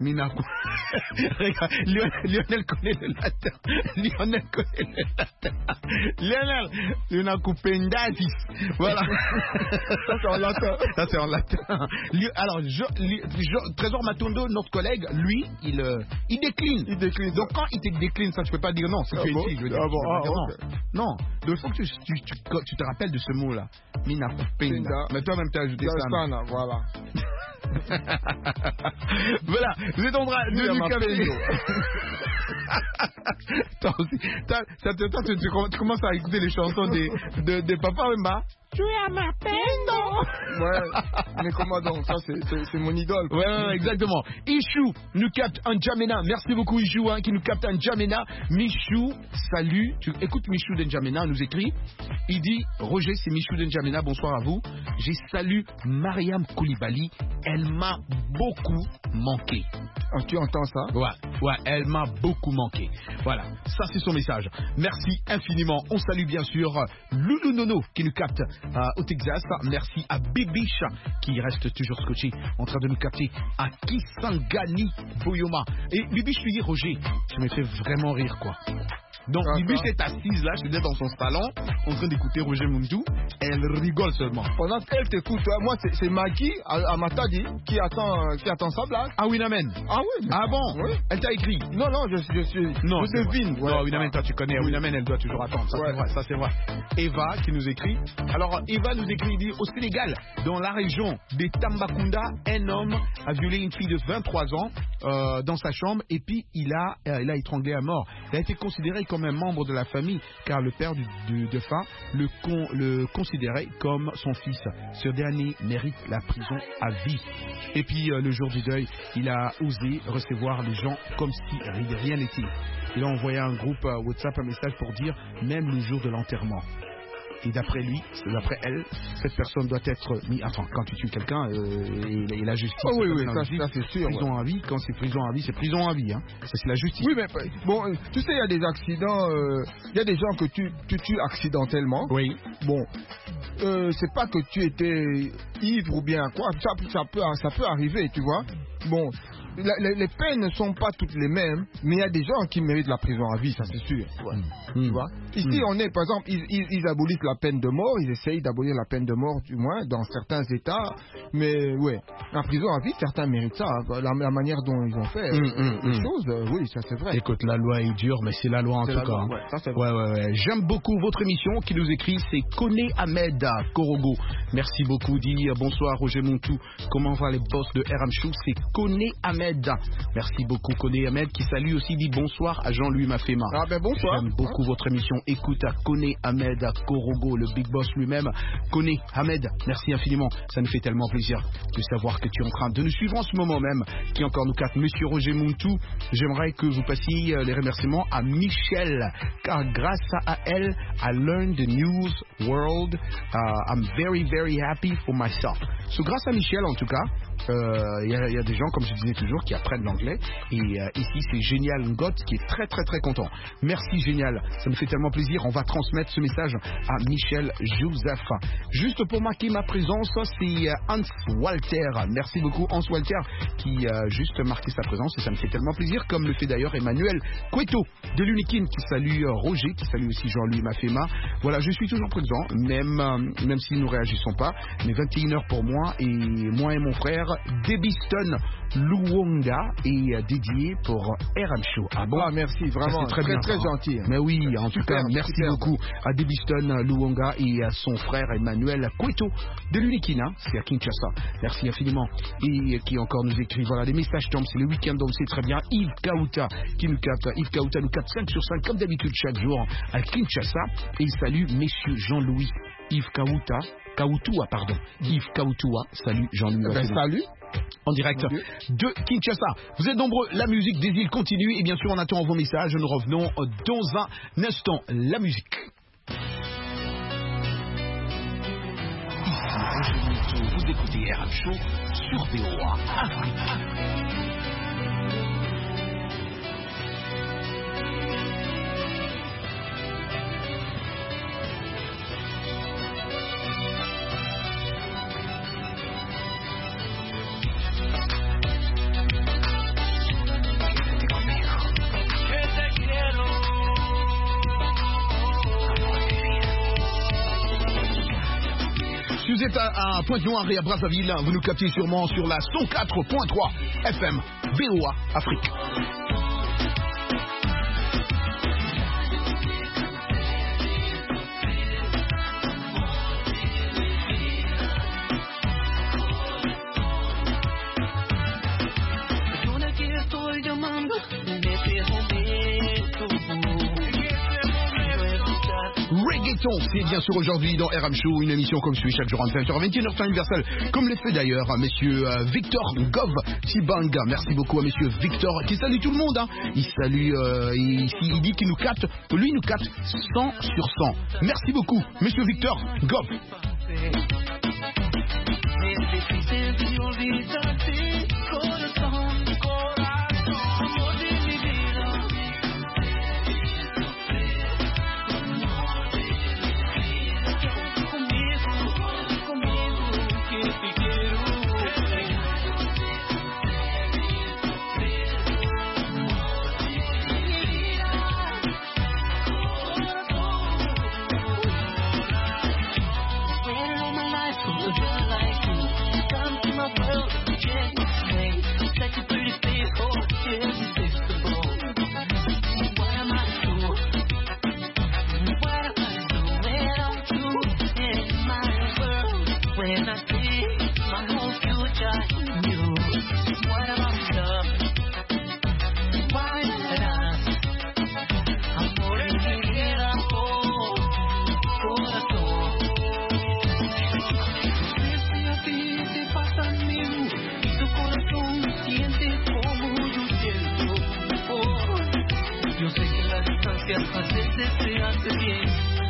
Regarde, Lionel connaît le latin. Lionel connaît le latin. Lionel, Minakupendasis. Voilà. Ça, c'est en latin. Ça, c'est en latin. Alors, Trésor Matondo, notre collègue, lui, il décline. Il décline. Donc, quand il te décline, ça, tu peux pas dire non. C'est ici, je veux dire. Non. Donc, il faut que tu te rappelles de ce mot-là. Minakupenda. Mais toi-même, tu as ajouté ça. Voilà. Voilà, vous êtes en train de nous capter. Tu commences à écouter les chansons de Papa Wemba. Tu es ma pendo. Ouais, mais comment donc? Ça, c'est mon idole. Ouais, exactement. Ichou nous capte en N'Djamena. Merci beaucoup, Ichou, qui nous capte en N'Djamena. Michou, salut. Tu écoutes Michou de N'Djamena, nous écrit. Il dit Roger, c'est Michou de N'Djamena. Bonsoir à vous. J'ai salué Mariam Koulibaly. Elle m'a beaucoup manqué. Ah, tu entends ça? Ouais, elle m'a beaucoup manqué. Voilà, ça c'est son message. Merci infiniment. On salue bien sûr Loulou Nono qui nous capte au Texas. Merci à Bibiche qui reste toujours scotché en train de nous capter à Kisangani Boyoma. Et Bibiche lui dit Roger, tu me fais vraiment rire quoi. Donc, Bibiche est assise là, je suis dans son salon, en train d'écouter Roger Muntu. Elle rigole seulement. Pendant qu'elle t'écoute, moi, c'est Maggie à Matadi qui attend sa blague. Ah, Winamen. Ah oui. Ah bon? Oui. Elle t'a écrit? Non, je devine. Ouais, non, Winamen, toi, tu connais. Oui. Winamen, elle doit toujours attendre. Ça, c'est vrai. Eva qui nous écrit. Alors, Eva nous écrit, il dit, au Sénégal, dans la région des Tambacounda, un homme a violé une fille de 23 ans dans sa chambre et puis il a étranglé à mort. Il a été considéré comme un membre de la famille car le père du défunt le considérait comme son fils. Ce dernier mérite la prison à vie. Et puis le jour du deuil, il a osé recevoir les gens comme si rien n'était. Il a envoyé à un groupe WhatsApp un message pour dire même le jour de l'enterrement. Et d'après elle, cette personne doit être mise. Attends, quand tu tues quelqu'un, et la justice. Oh oui, ça c'est sûr. Prison à vie, quand c'est prison à vie, c'est prison à vie. Hein. Ça c'est la justice. Oui, mais bon, tu sais, il y a des accidents, il y a des gens que tu tues accidentellement. Oui. Bon, c'est pas que tu étais ivre ou bien quoi, ça peut arriver, tu vois. Bon. Les peines ne sont pas toutes les mêmes, mais il y a des gens qui méritent la prison à vie, ça c'est sûr. Ouais. Tu vois. Ici, on est, par exemple, ils abolissent la peine de mort, ils essayent d'abolir la peine de mort, du moins, dans certains États. Mais ouais, la prison à vie, certains méritent ça. La manière dont ils ont fait les choses, oui, ça c'est vrai. Écoute, la loi est dure, mais c'est la loi en tout cas. Ouais, ça c'est vrai. Ouais. J'aime beaucoup votre émission qui nous écrit, c'est Koné Ahmed Korogo. Merci beaucoup, dit bonsoir Roger Muntu. Comment va les boss de RM Show? C'est Koné Ahmed. Merci beaucoup Koné Ahmed qui salue aussi, dit bonsoir à Jean-Louis Mafema. Ah ben bonsoir. J'aime beaucoup votre émission. Écoute à Koné Ahmed Korogo, le big boss lui-même. Koné Ahmed, merci infiniment. Ça nous fait tellement plaisir de savoir que tu es en train de nous suivre en ce moment même. Qui encore nous capte, Monsieur Roger Muntu. J'aimerais que vous passiez les remerciements à Michel, car grâce à elle, I learned the news world. I'm very, very happy for myself. So, grâce à Michel, en tout cas, il y a des gens, comme je disais toujours, qui apprennent l'anglais. Et ici, c'est Génial Ngot qui est très, très, très content. Merci, Génial. Ça me fait tellement plaisir. On va transmettre ce message à Michel Joseph. Juste pour marquer ma présence, c'est Hans Walter. Merci beaucoup, Hans Walter, qui a juste marqué sa présence. Et ça me fait tellement plaisir, comme le fait d'ailleurs Emmanuel Cueto de l'Unikin, qui salue Roger, qui salue aussi Jean-Louis Mafema. Voilà, je suis toujours présent, même si nous ne réagissons pas. Mais 21h pour moi, et moi et mon frère, Debiston Luonga est dédié pour RM Show. Ah bon? Ah, merci, vraiment. C'est très gentil. Mais oui, en tout cas, merci beaucoup à Debiston Luonga et à son frère Emmanuel Cueto de l'Unikina, c'est à Kinshasa. Merci infiniment. Et qui encore nous écrit, voilà, les messages tombent, c'est le week-end, donc c'est très bien. Yves Kauta qui nous capte. Yves Kauta nous capte 5 sur 5, comme d'habitude, chaque jour à Kinshasa. Et il salue messieurs Jean-Louis. Yves Kautua, pardon. Yves Kautua, salut Jean-Louis. Salut. En direct de Kinshasa. Vous êtes nombreux, la musique des îles continue et bien sûr on attend vos messages. Nous revenons dans un instant. La musique. Ici Roger Muntu, vous écoutez RM Show sur VOA Afrique. Si vous êtes à Pointe-Noire et à Brazzaville, vous nous captez sûrement sur la 104.3 FM VOA Afrique. Reggaeton, c'est bien sûr aujourd'hui dans RM Show, une émission comme celui chaque jour en 20h, 21h temps universel, comme le fait d'ailleurs monsieur Victor Gov Sibanga. Merci beaucoup à monsieur Victor qui salue tout le monde. Hein. Il salue, il dit qu'il nous capte, lui il nous capte 100 sur 100. Merci beaucoup, monsieur Victor Gov. la distancia hace desearte bien.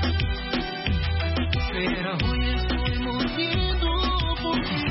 Pero hoy estoy muriendo por ti.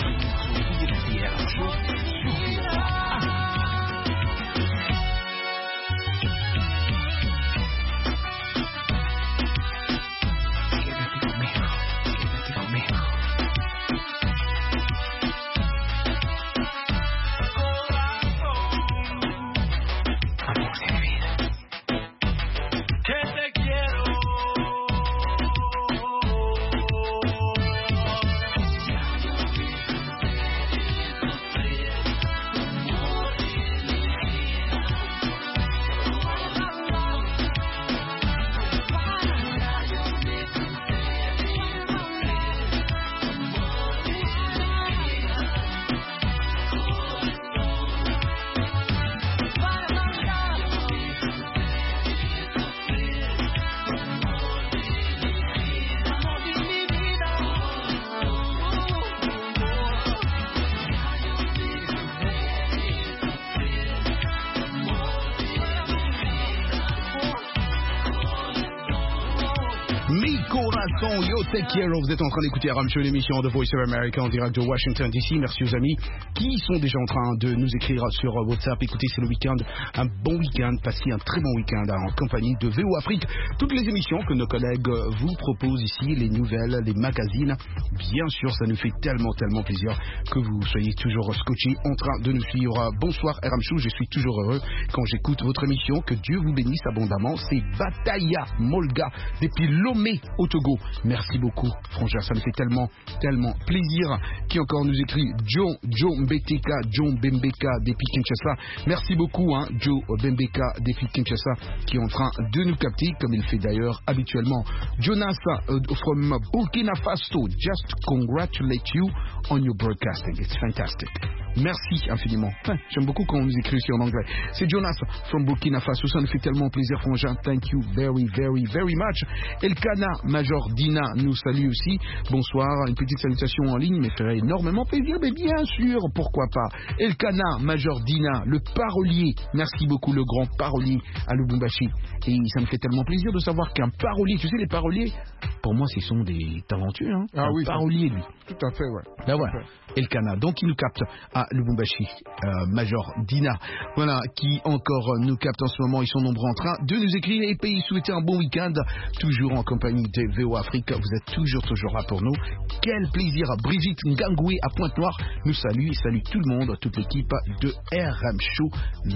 Yo, take care. Vous êtes en train d'écouter Aram Show, l'émission de Voice of America en direct de Washington DC. Merci aux amis qui sont déjà en train de nous écrire sur WhatsApp. Écoutez, c'est le week-end, un bon week-end. Passez un très bon week-end en compagnie de VO Afrique. Toutes les émissions que nos collègues vous proposent ici, les nouvelles, les magazines. Bien sûr, ça nous fait tellement plaisir que vous soyez toujours scotchés en train de nous suivre. Bonsoir Aram Show, je suis toujours heureux quand j'écoute votre émission. Que Dieu vous bénisse abondamment. C'est Bataya Molga depuis Lomé au Togo. Merci beaucoup, frangin, ça me fait tellement plaisir. Qui encore nous écrit Joe Mbeteka, John Bembeka depuis Kinshasa. Merci beaucoup, Joe Bembeka depuis Kinshasa, qui est en train de nous capter, comme il fait d'ailleurs habituellement. Jonas from Burkina Faso, just congratulate you on your broadcasting. It's fantastic. Merci infiniment. J'aime beaucoup quand on nous écrit ici en anglais. C'est Jonas from Burkina Faso. Ça nous fait tellement plaisir, frangin. Thank you very much. Elkana Major Dina nous salue aussi. Bonsoir. Une petite salutation en ligne, mais ferait énormément plaisir. Mais bien sûr, pourquoi pas. Elkana Major Dina, le parolier. Merci beaucoup, le grand parolier à Lubumbashi. Et ça me fait tellement plaisir de savoir qu'un parolier, tu sais, les paroliers, pour moi, ce sont des talentueux. Ah oui. Parolier, lui. Tout à fait, ouais. Ben voilà. Elkana. Donc, il nous capte à Lubumbashi. Major Dina. Voilà, qui encore nous capte en ce moment. Ils sont nombreux en train de nous écrire et puis souhaiter un bon week-end. Toujours en compagnie de VO Afrique. Vous êtes toujours là pour nous. Quel plaisir. Brigitte Ngangoué à Pointe-Noire nous salue et salue tout le monde, toute l'équipe de RM Show.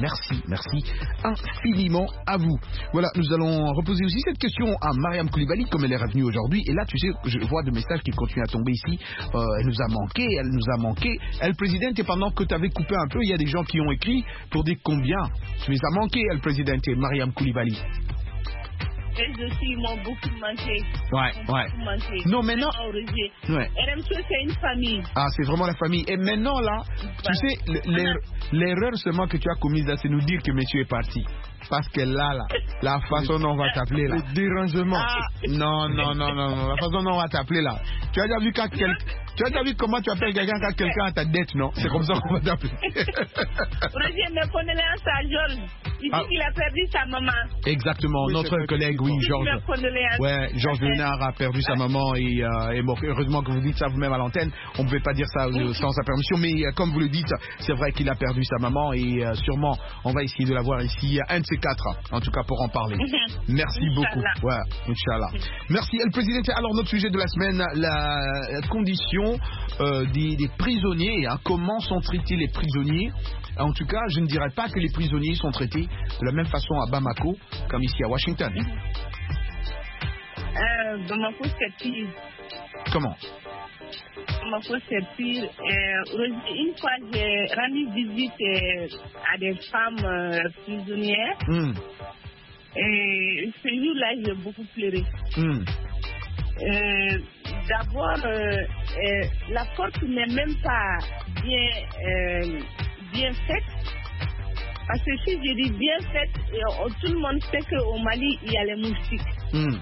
Merci infiniment à vous. Voilà, nous allons reposer aussi cette question à Mariam Koulibaly, comme elle est revenue aujourd'hui. Et là, tu sais, je vois des messages qui continuent à tomber ici. Elle nous a manqué. Elle, présidente, et pendant que tu avais coupé un peu, il y a des gens qui ont écrit pour dire combien tu les as manqués, elle, présidente, Mariam Koulibaly. Elles aussi m'ont beaucoup manqué. Ouais. Non, maintenant. Ouais. RMC, c'est une famille. Ah, c'est vraiment la famille. Et maintenant, là, tu sais, l'erreur seulement que tu as commise, c'est nous dire que monsieur est parti. Parce que là, la façon dont on va t'appeler, là. Le dérangement. Non. La façon dont on va t'appeler, là. Tu as déjà vu comment tu appelles quelqu'un quand quelqu'un a ta dette, non? C'est comme ça qu'on va t'appeler. Roger me connaît à Georges. Il dit qu'il a perdu sa maman. Exactement. Oui, notre collègue, oui, Georges. Ouais, Georges Léonard a perdu sa maman et bon, heureusement que vous dites ça vous-même à l'antenne. On ne pouvait pas dire ça sans sa permission, mais comme vous le dites, c'est vrai qu'il a perdu sa maman et sûrement on va essayer de la voir ici, un de ces quatre, en tout cas pour en parler. Merci beaucoup. Ouais, Inch'Allah. Merci, El Président. Alors, notre sujet de la semaine, la condition des prisonniers, comment sont traités les prisonniers. En tout cas, je ne dirais pas que les prisonniers sont traités de la même façon à Bamako comme ici à Washington. Bamako, c'est pire. Comment? Bamako, c'est pire. Une fois, j'ai rendu visite à des femmes prisonnières. Et ce jour-là, j'ai beaucoup pleuré. D'abord, la porte n'est même pas bien faite. Parce que si je dis bien faite, tout le monde sait qu'au Mali, il y a les moustiques.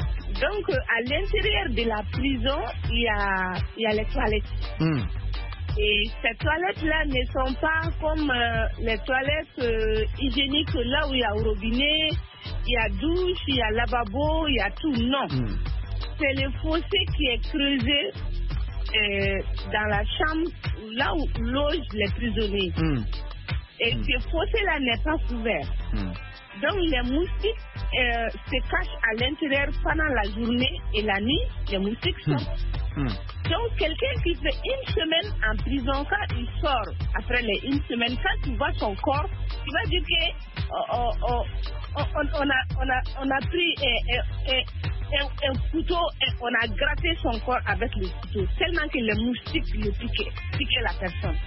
Donc, à l'intérieur de la prison, il y a les toilettes. Et ces toilettes-là ne sont pas comme les toilettes hygiéniques là où il y a un robinet, il y a douche, il y a lavabo, il y a tout. Non. C'est le fossé qui est creusé dans la chambre là où logent les prisonniers. Et ce fossé-là n'est pas couvert. Donc les moustiques se cachent à l'intérieur pendant la journée et la nuit, les moustiques sont. Donc quelqu'un qui fait une semaine en prison, quand il sort après les une semaine, quand tu vois son corps, tu vas dire que on a pris un couteau et on a gratté son corps avec le couteau, tellement que les moustiques le piquaient la personne.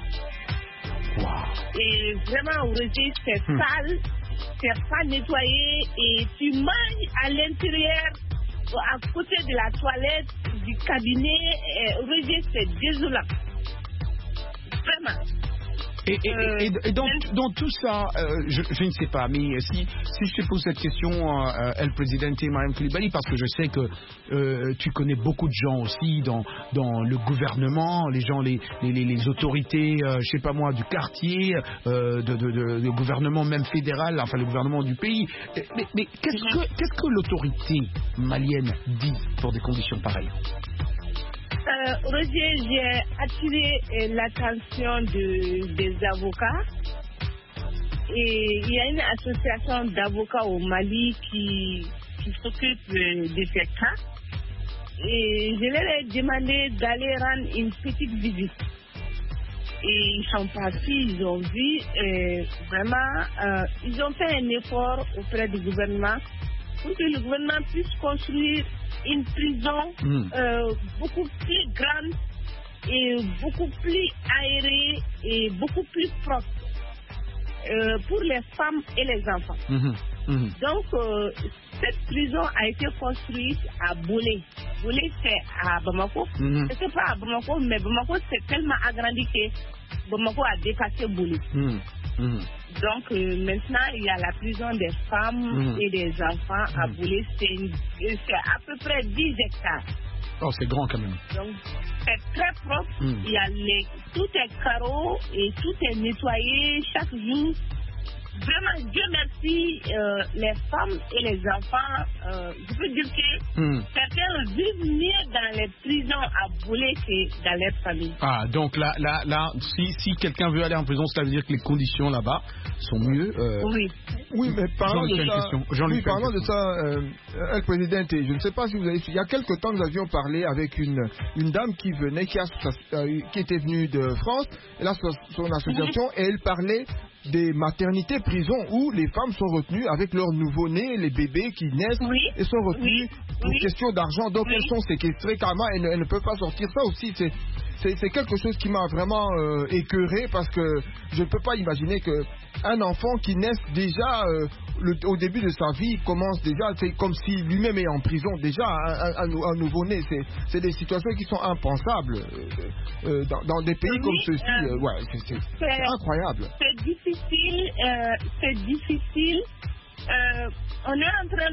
Et vraiment, Roger, c'est sale, c'est pas nettoyé et tu manges à l'intérieur, à côté de la toilette, du cabinet. Roger, c'est désolant. Vraiment. Et dans tout ça, je ne sais pas, mais si je te pose cette question, El Presidente Mariam Coulibaly, parce que je sais que tu connais beaucoup de gens aussi dans le gouvernement, les gens, les autorités, je sais pas moi, du quartier, le gouvernement même fédéral, enfin le gouvernement du pays. Mais qu'est-ce que l'autorité malienne dit pour des conditions pareilles? Roger, j'ai attiré l'attention des avocats et il y a une association d'avocats au Mali qui s'occupe de ces cas et je leur ai demandé d'aller rendre une petite visite. Et ils sont partis, ils ont vu vraiment, ils ont fait un effort auprès du gouvernement pour que le gouvernement puisse construire une prison beaucoup plus grande et beaucoup plus aérée et beaucoup plus propre pour les femmes et les enfants. Donc, cette prison a été construite à Bolé. Bolé, c'est à Bamako. C'est pas à Bamako, mais Bamako, c'est tellement agrandi que Bamako a dépassé Bolé. Donc, maintenant, il y a la prison des femmes et des enfants à Bolé. C'est à peu près 10 hectares. Oh, c'est grand quand même. Donc, c'est très propre. Il y a tout est carreau et tout est nettoyé chaque jour. Vraiment, Dieu merci, les femmes et les enfants, je peux dire que certains vivent mieux dans les prisons à Bolé que dans leur famille. Ah, donc là si quelqu'un veut aller en prison, ça veut dire que les conditions là-bas sont mieux. Oui, mais parlons de ça, El Presidente, je ne sais pas si vous avez... Il y a quelque temps, nous avions parlé avec une dame qui venait, qui était venue de France, elle a son association, et elle parlait des maternités prisons où les femmes sont retenues avec leurs nouveau-nés, les bébés qui naissent et sont retenus pour question d'argent. Donc elles sont séquestrées carrément, elles ne peuvent pas sortir. Ça aussi, c'est quelque chose qui m'a vraiment écœuré parce que je ne peux pas imaginer qu'un enfant qui naisse déjà au début de sa vie commence déjà, c'est comme si lui-même est en prison déjà, un nouveau-né. C'est des situations qui sont impensables dans des pays comme ceux-ci. C'est incroyable. C'est difficile. On est en train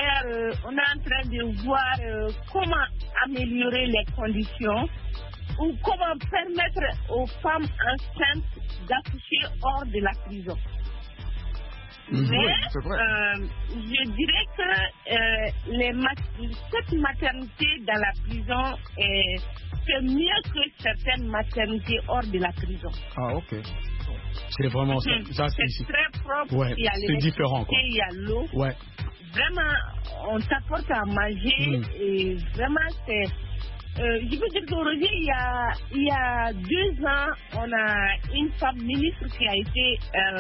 de voir comment améliorer les conditions ou comment permettre aux femmes enceintes d'accoucher hors de la prison. Mais je dirais que cette maternité dans la prison c'est mieux que certaines maternités hors de la prison. Ah, ok. C'est vraiment ça. C'est très propre. Ouais, c'est différent. Il y a l'eau. Ouais. Vraiment, on t'apporte à manger et vraiment c'est... je peux dire qu'aujourd'hui, il y a 2 ans, on a une femme ministre qui a été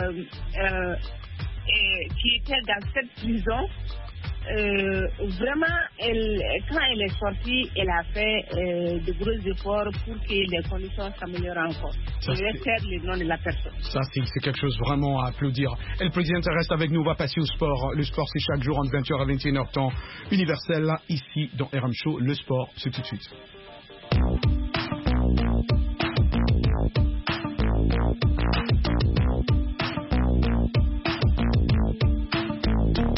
qui était dans cette prison. Vraiment, quand elle est sortie, elle a fait de gros efforts pour que les conditions s'améliorent encore. Je vais faire le nom de la personne. Ça, c'est quelque chose vraiment à applaudir. El Presidente reste avec nous, on va passer au sport. Le sport, c'est chaque jour entre 20h à 21h temps universel. Ici, dans RM Show, le sport, c'est tout de suite.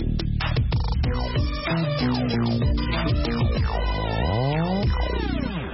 Il est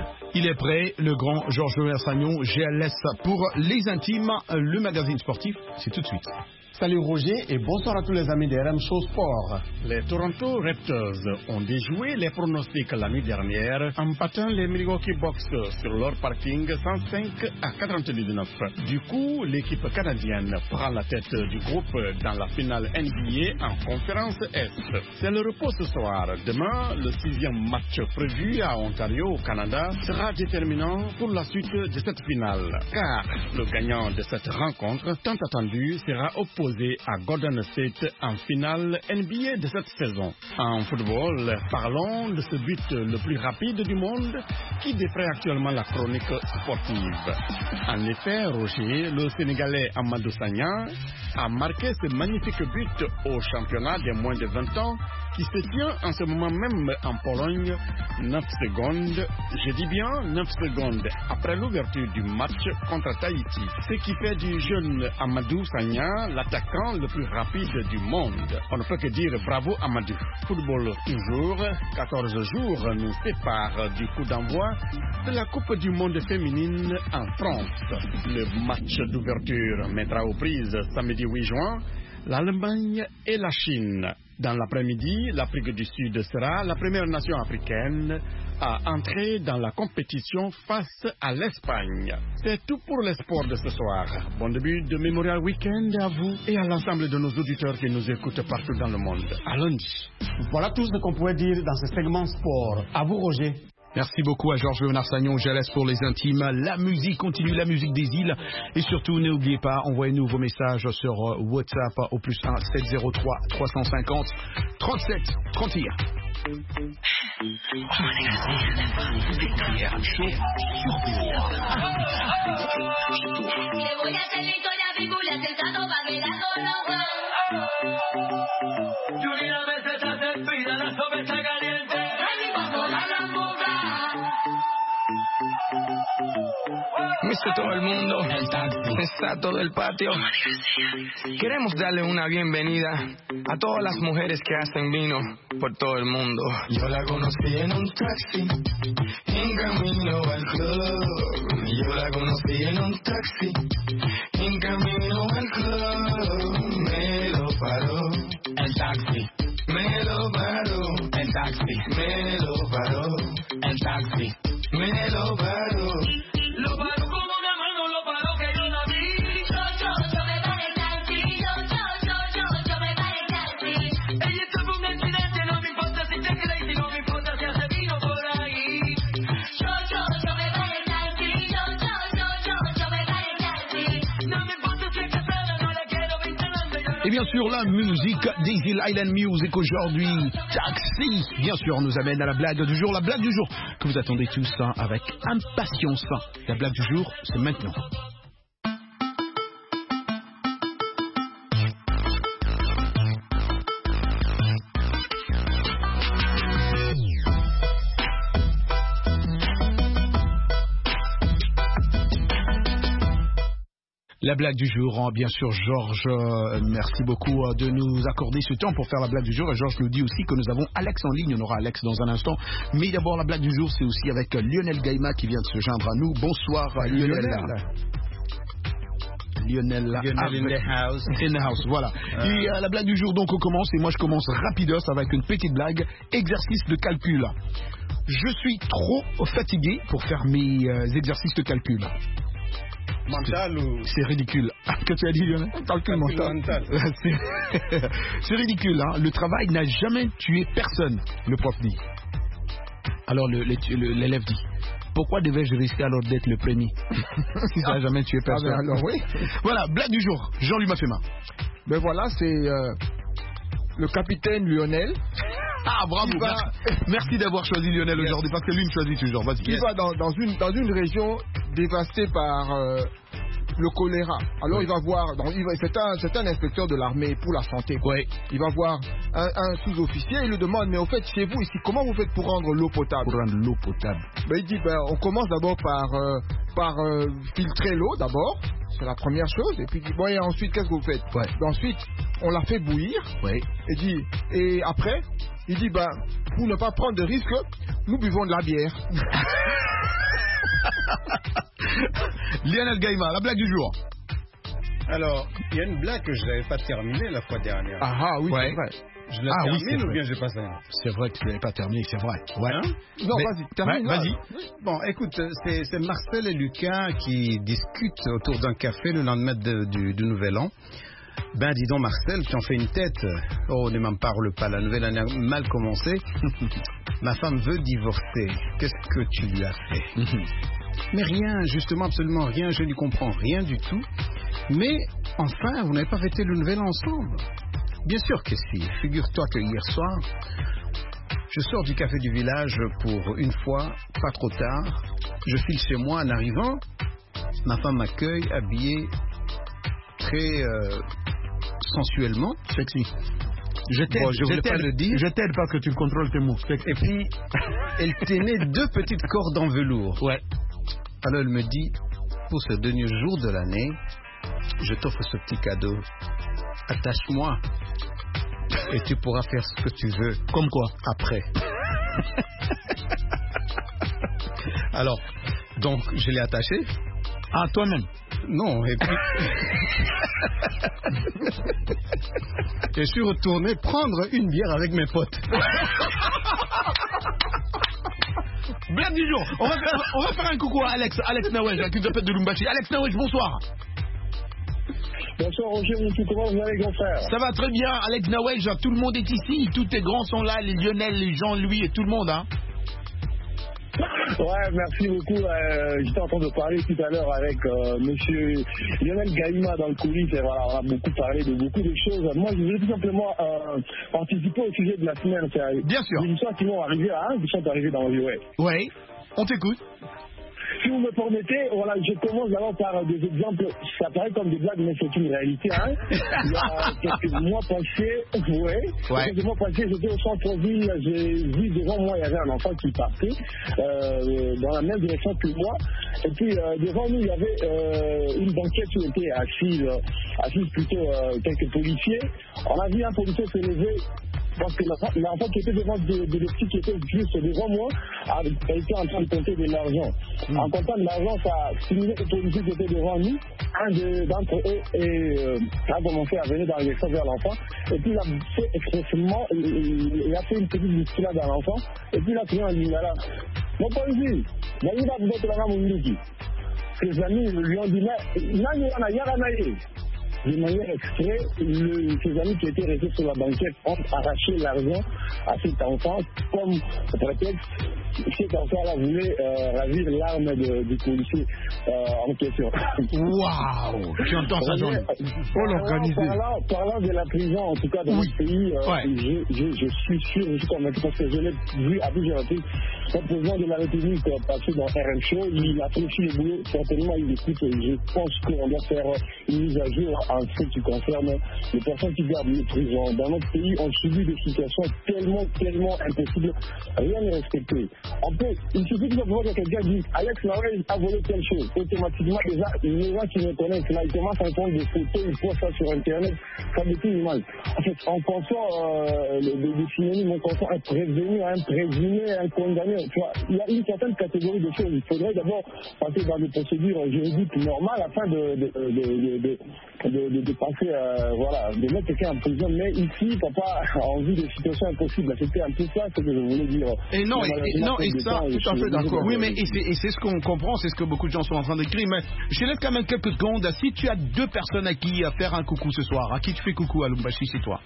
est prêt, le grand Georges Mersagnon, GLS pour les intimes, le magazine sportif, c'est tout de suite. Salut Roger et bonsoir à tous les amis de RM Show Sport. Les Toronto Raptors ont déjoué les pronostics la nuit dernière en battant les Milwaukee Bucks sur leur parking 105-99. Du coup, l'équipe canadienne prend la tête du groupe dans la finale NBA en conférence Est. C'est le repos ce soir. Demain, le 6e match prévu à Ontario, au Canada, sera déterminant pour la suite de cette finale. Car le gagnant de cette rencontre, tant attendue, sera opposé à Golden State en finale NBA de cette saison. En football, parlons de ce but le plus rapide du monde qui défraie actuellement la chronique sportive. En effet, Roger, le Sénégalais Amadou Sagna a marqué ce magnifique but au championnat des moins de 20 ans qui se tient en ce moment même en Pologne, 9 secondes, je dis bien 9 secondes après l'ouverture du match contre Tahiti. Ce qui fait du jeune Amadou Sagna l'attaquant le plus rapide du monde. On ne peut que dire bravo Amadou. Football toujours, 14 jours nous séparent du coup d'envoi de la Coupe du Monde féminine en France. Le match d'ouverture mettra aux prises samedi 8 juin l'Allemagne et la Chine. Dans l'après-midi, l'Afrique du Sud sera la première nation africaine à entrer dans la compétition face à l'Espagne. C'est tout pour les sports de ce soir. Bon début de Memorial Weekend à vous et à l'ensemble de nos auditeurs qui nous écoutent partout dans le monde. À lundi. Voilà tout ce qu'on pouvait dire dans ce segment sport. À vous Roger. Merci beaucoup à Georges Mersagnon, GLS pour les intimes. La musique continue, la musique des îles. Et surtout, n'oubliez pas, envoyez-nous vos messages sur WhatsApp au plus 1 703 350 37 31. Dice todo el mundo, está todo el patio. Queremos darle una bienvenida a todas las mujeres que hacen vino por todo el mundo. Yo la conocí en un taxi, en camino al club. Yo la conocí en un taxi, en camino al club. Me lo paró el taxi, me lo paró el taxi, me lo paró el taxi, me lo paró. Lo paró como una mano, lo paró que yo la vi. Yo me paré el taxi. Yo me paré el taxi. Ella tuvo un accidente, no me importa si te crees y no me importa si hace vino por ahí. Yo me paré el taxi. Yo me paré el taxi. No me importa si es casada, no la quiero vinculando. Et bien sûr, la musique Daisy Island Music aujourd'hui, Taxi, bien sûr, nous amène à la blague du jour. La blague du jour que vous attendez tous avec impatience. La blague du jour, c'est maintenant. La blague du jour, bien sûr, Georges, merci beaucoup de nous accorder ce temps pour faire la blague du jour. Et Georges nous dit aussi que nous avons Alex en ligne, on aura Alex dans un instant. Mais d'abord, la blague du jour, c'est aussi avec Lionel Gaïma qui vient de se joindre à nous. Bonsoir Lionel. Lionel in the house. In the house, voilà. Et la blague du jour, donc on commence, et moi je commence rapidos avec une petite blague. Exercice de calcul. Je suis trop fatigué pour faire mes exercices de calcul. Mental ou... C'est ridicule. Que tu as dit, Lionel? Calcul mental. C'est ridicule, hein. Le travail n'a jamais tué personne, le prof dit. Alors l'élève dit, pourquoi devais-je risquer alors d'être le premier si ça n'a jamais tué personne? Ah ben alors oui. Voilà, blague du jour, Jean-Louis Mafema. Ben voilà, c'est le capitaine Lionel. Ah bravo, merci d'avoir choisi Lionel aujourd'hui, parce que lui me choisit toujours. Il va dans une région dévastée par le choléra. Alors il va voir, c'est un inspecteur de l'armée pour la santé. Ouais. Il va voir un sous-officier, il lui demande, mais au fait, chez vous ici, comment vous faites pour rendre l'eau potable? Pour rendre l'eau potable. Ben, il dit, on commence d'abord par filtrer l'eau d'abord. C'est la première chose. Et puis il dit, bon, et ensuite, qu'est-ce que vous faites? Ouais. Ensuite, on la fait bouillir. Ouais. Et après, il dit, pour ne pas prendre de risque, nous buvons de la bière. Lionel Gaïma, la blague du jour. Alors, il y a une blague que je n'avais pas terminée la fois dernière. Ah oui, ouais. c'est vrai. Je la termine ou bien je passe à... C'est vrai que tu ne l'avais pas terminé, c'est vrai. Ouais. Hein? Non, vas-y, termine. Ouais, vas-y. Bon, écoute, c'est Marcel et Lucas qui discutent autour d'un café le lendemain du Nouvel An. Ben, dis donc, Marcel, tu en fais une tête. Oh, ne m'en parle pas, la nouvelle année a mal commencé. Ma femme veut divorcer. Qu'est-ce que tu lui as fait? Mais rien, justement, absolument rien. Je n'y comprends rien du tout. Mais, enfin, vous n'avez pas fêté le Nouvel An ensemble? Bien sûr que si. Figure-toi que hier soir, je sors du café du village pour une fois, pas trop tard. Je file chez moi. En arrivant, ma femme m'accueille, habillée très sensuellement. Sexy. Je t'aide, bon, je voulais pas le dire. Je t'aide parce que tu contrôles tes mots. Et puis, elle tenait 2 petites cordes en velours. Ouais. Alors elle me dit, pour ce dernier jour de l'année, je t'offre ce petit cadeau. Attache-moi et tu pourras faire ce que tu veux. Comme quoi? Après. Alors, donc, je l'ai attaché. Ah, toi-même? Non, et puis... je suis retourné prendre une bière avec mes potes. Blague du jour. On va faire un coucou à Alex Nawej, qui nous appelle de Lumbashi. Alex Nawej, bonsoir. Bonsoir Roger, comment vous allez, grand frère? Ça va très bien, Alex Nawej, tout le monde est ici, tous tes grands sont là, les Lionel, les Jean-Louis et tout le monde, hein. Ouais, merci beaucoup. J'étais en train de parler tout à l'heure avec monsieur Lionel Gaïma dans le coulisses et voilà, on a beaucoup parlé de beaucoup de choses. Moi, je voulais tout simplement participer au sujet de la semaine. Bien sûr. Des histoires qui vont arriver, qui sont arrivées dans le web. Oui, on t'écoute. Si vous me permettez, voilà, je commence d'abord par des exemples. Ça paraît comme des blagues, mais c'est une réalité. Hein. Il y a quelques mois passés, quelques mois passés, j'étais au centre-ville, j'ai vu devant moi, il y avait un enfant qui partait dans la même direction que moi. Et puis devant nous, il y avait une banquette où étaient assis plutôt quelques policiers. On a vu un policier se lever. Parce que l'enfant qui était devant des petits qui étaient juste devant moi a été en train de compter de l'argent. En comptant de l'argent, ça a stimulé les policiers qui étaient devant nous. Un d'entre eux a commencé à venir dans la direction vers l'enfant. Et puis il a fait expressivement, il a fait une petite bousculade à l'enfant. Et puis là, il a dit, voilà, mon policier, il va vous mettre la main au milieu. Ses amis lui ont dit, mais il y a de manière exprès, ses amis qui étaient restés sur la banquette ont arraché l'argent à cet enfant comme prétexte. Cet enfant-là voulait ravir l'arme du policier en question. Waouh! Tu entends ça, Jean? Parlant de la prison, en tout cas dans notre pays, je suis sûr, je suis convaincu parce que je l'ai vu à plusieurs reprises. Le président de la République passé dans RM Show, il apprécie le boulot, certainement il écoute. Je pense qu'on doit faire une mise à jour en ce qui concerne les personnes qui gardent les prisons. Dans notre pays, on subit des situations tellement impossibles, rien n'est respecté. Il suffit tout simplement que quelqu'un dise Alex Nawej a volé telle chose. Automatiquement, déjà, les gens qui me connaissent, là, ils commencent à prendre des photos, ils postent ça sur Internet, ça me fait mal. En fait, on conçoit des synonymes, on conçoit un prévenu, un présumé, un condamné. Tu vois, il y a une certaine catégorie de choses. Il faudrait d'abord passer dans des procédures juridiques normales afin de passer, de mettre quelqu'un en prison. Mais ici, papa a envie de situations impossibles. C'était un peu ça ce que je voulais dire. Et non, et ça, tout à fait d'accord. Oui, mais et c'est ce qu'on comprend, c'est ce que beaucoup de gens sont en train d'écrire. Mais je laisse quand même quelques secondes. Si tu as 2 personnes à qui faire un coucou ce soir, à qui tu fais coucou à Lumbashi, c'est toi?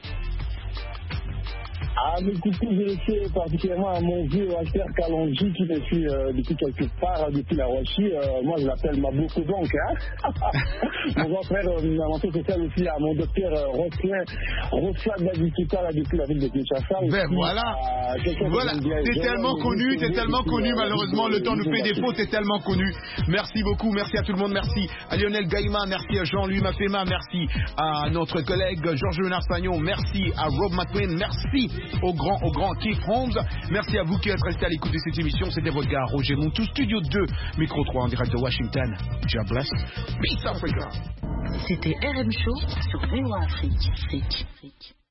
Ah, mais coucou, je le fais particulièrement à mon vieux Aster Kalonji qui me suit depuis quelque part, depuis la Rochie. Moi, je l'appelle Maboko donc. Hein? Mon grand frère, mon frère social aussi à mon docteur Rosla Dadikita, là, depuis la ville de Kinshasa. Ben voilà, t'es tellement connu, malheureusement, le temps nous fait défaut, t'es tellement connu. Merci beaucoup, merci à tout le monde, merci à Lionel Gaïma, merci à Jean-Louis Mafema, merci à notre collègue Georges Léonard Sagnon, merci à Rob McQueen, merci au grand Keith Holmes. Merci à vous qui êtes restés à l'écoute de cette émission. C'était votre gars Roger Montou, Studio 2, Micro 3 en direct de Washington. God bless. Peace Africa. C'était RM Show sur VOA Afrique.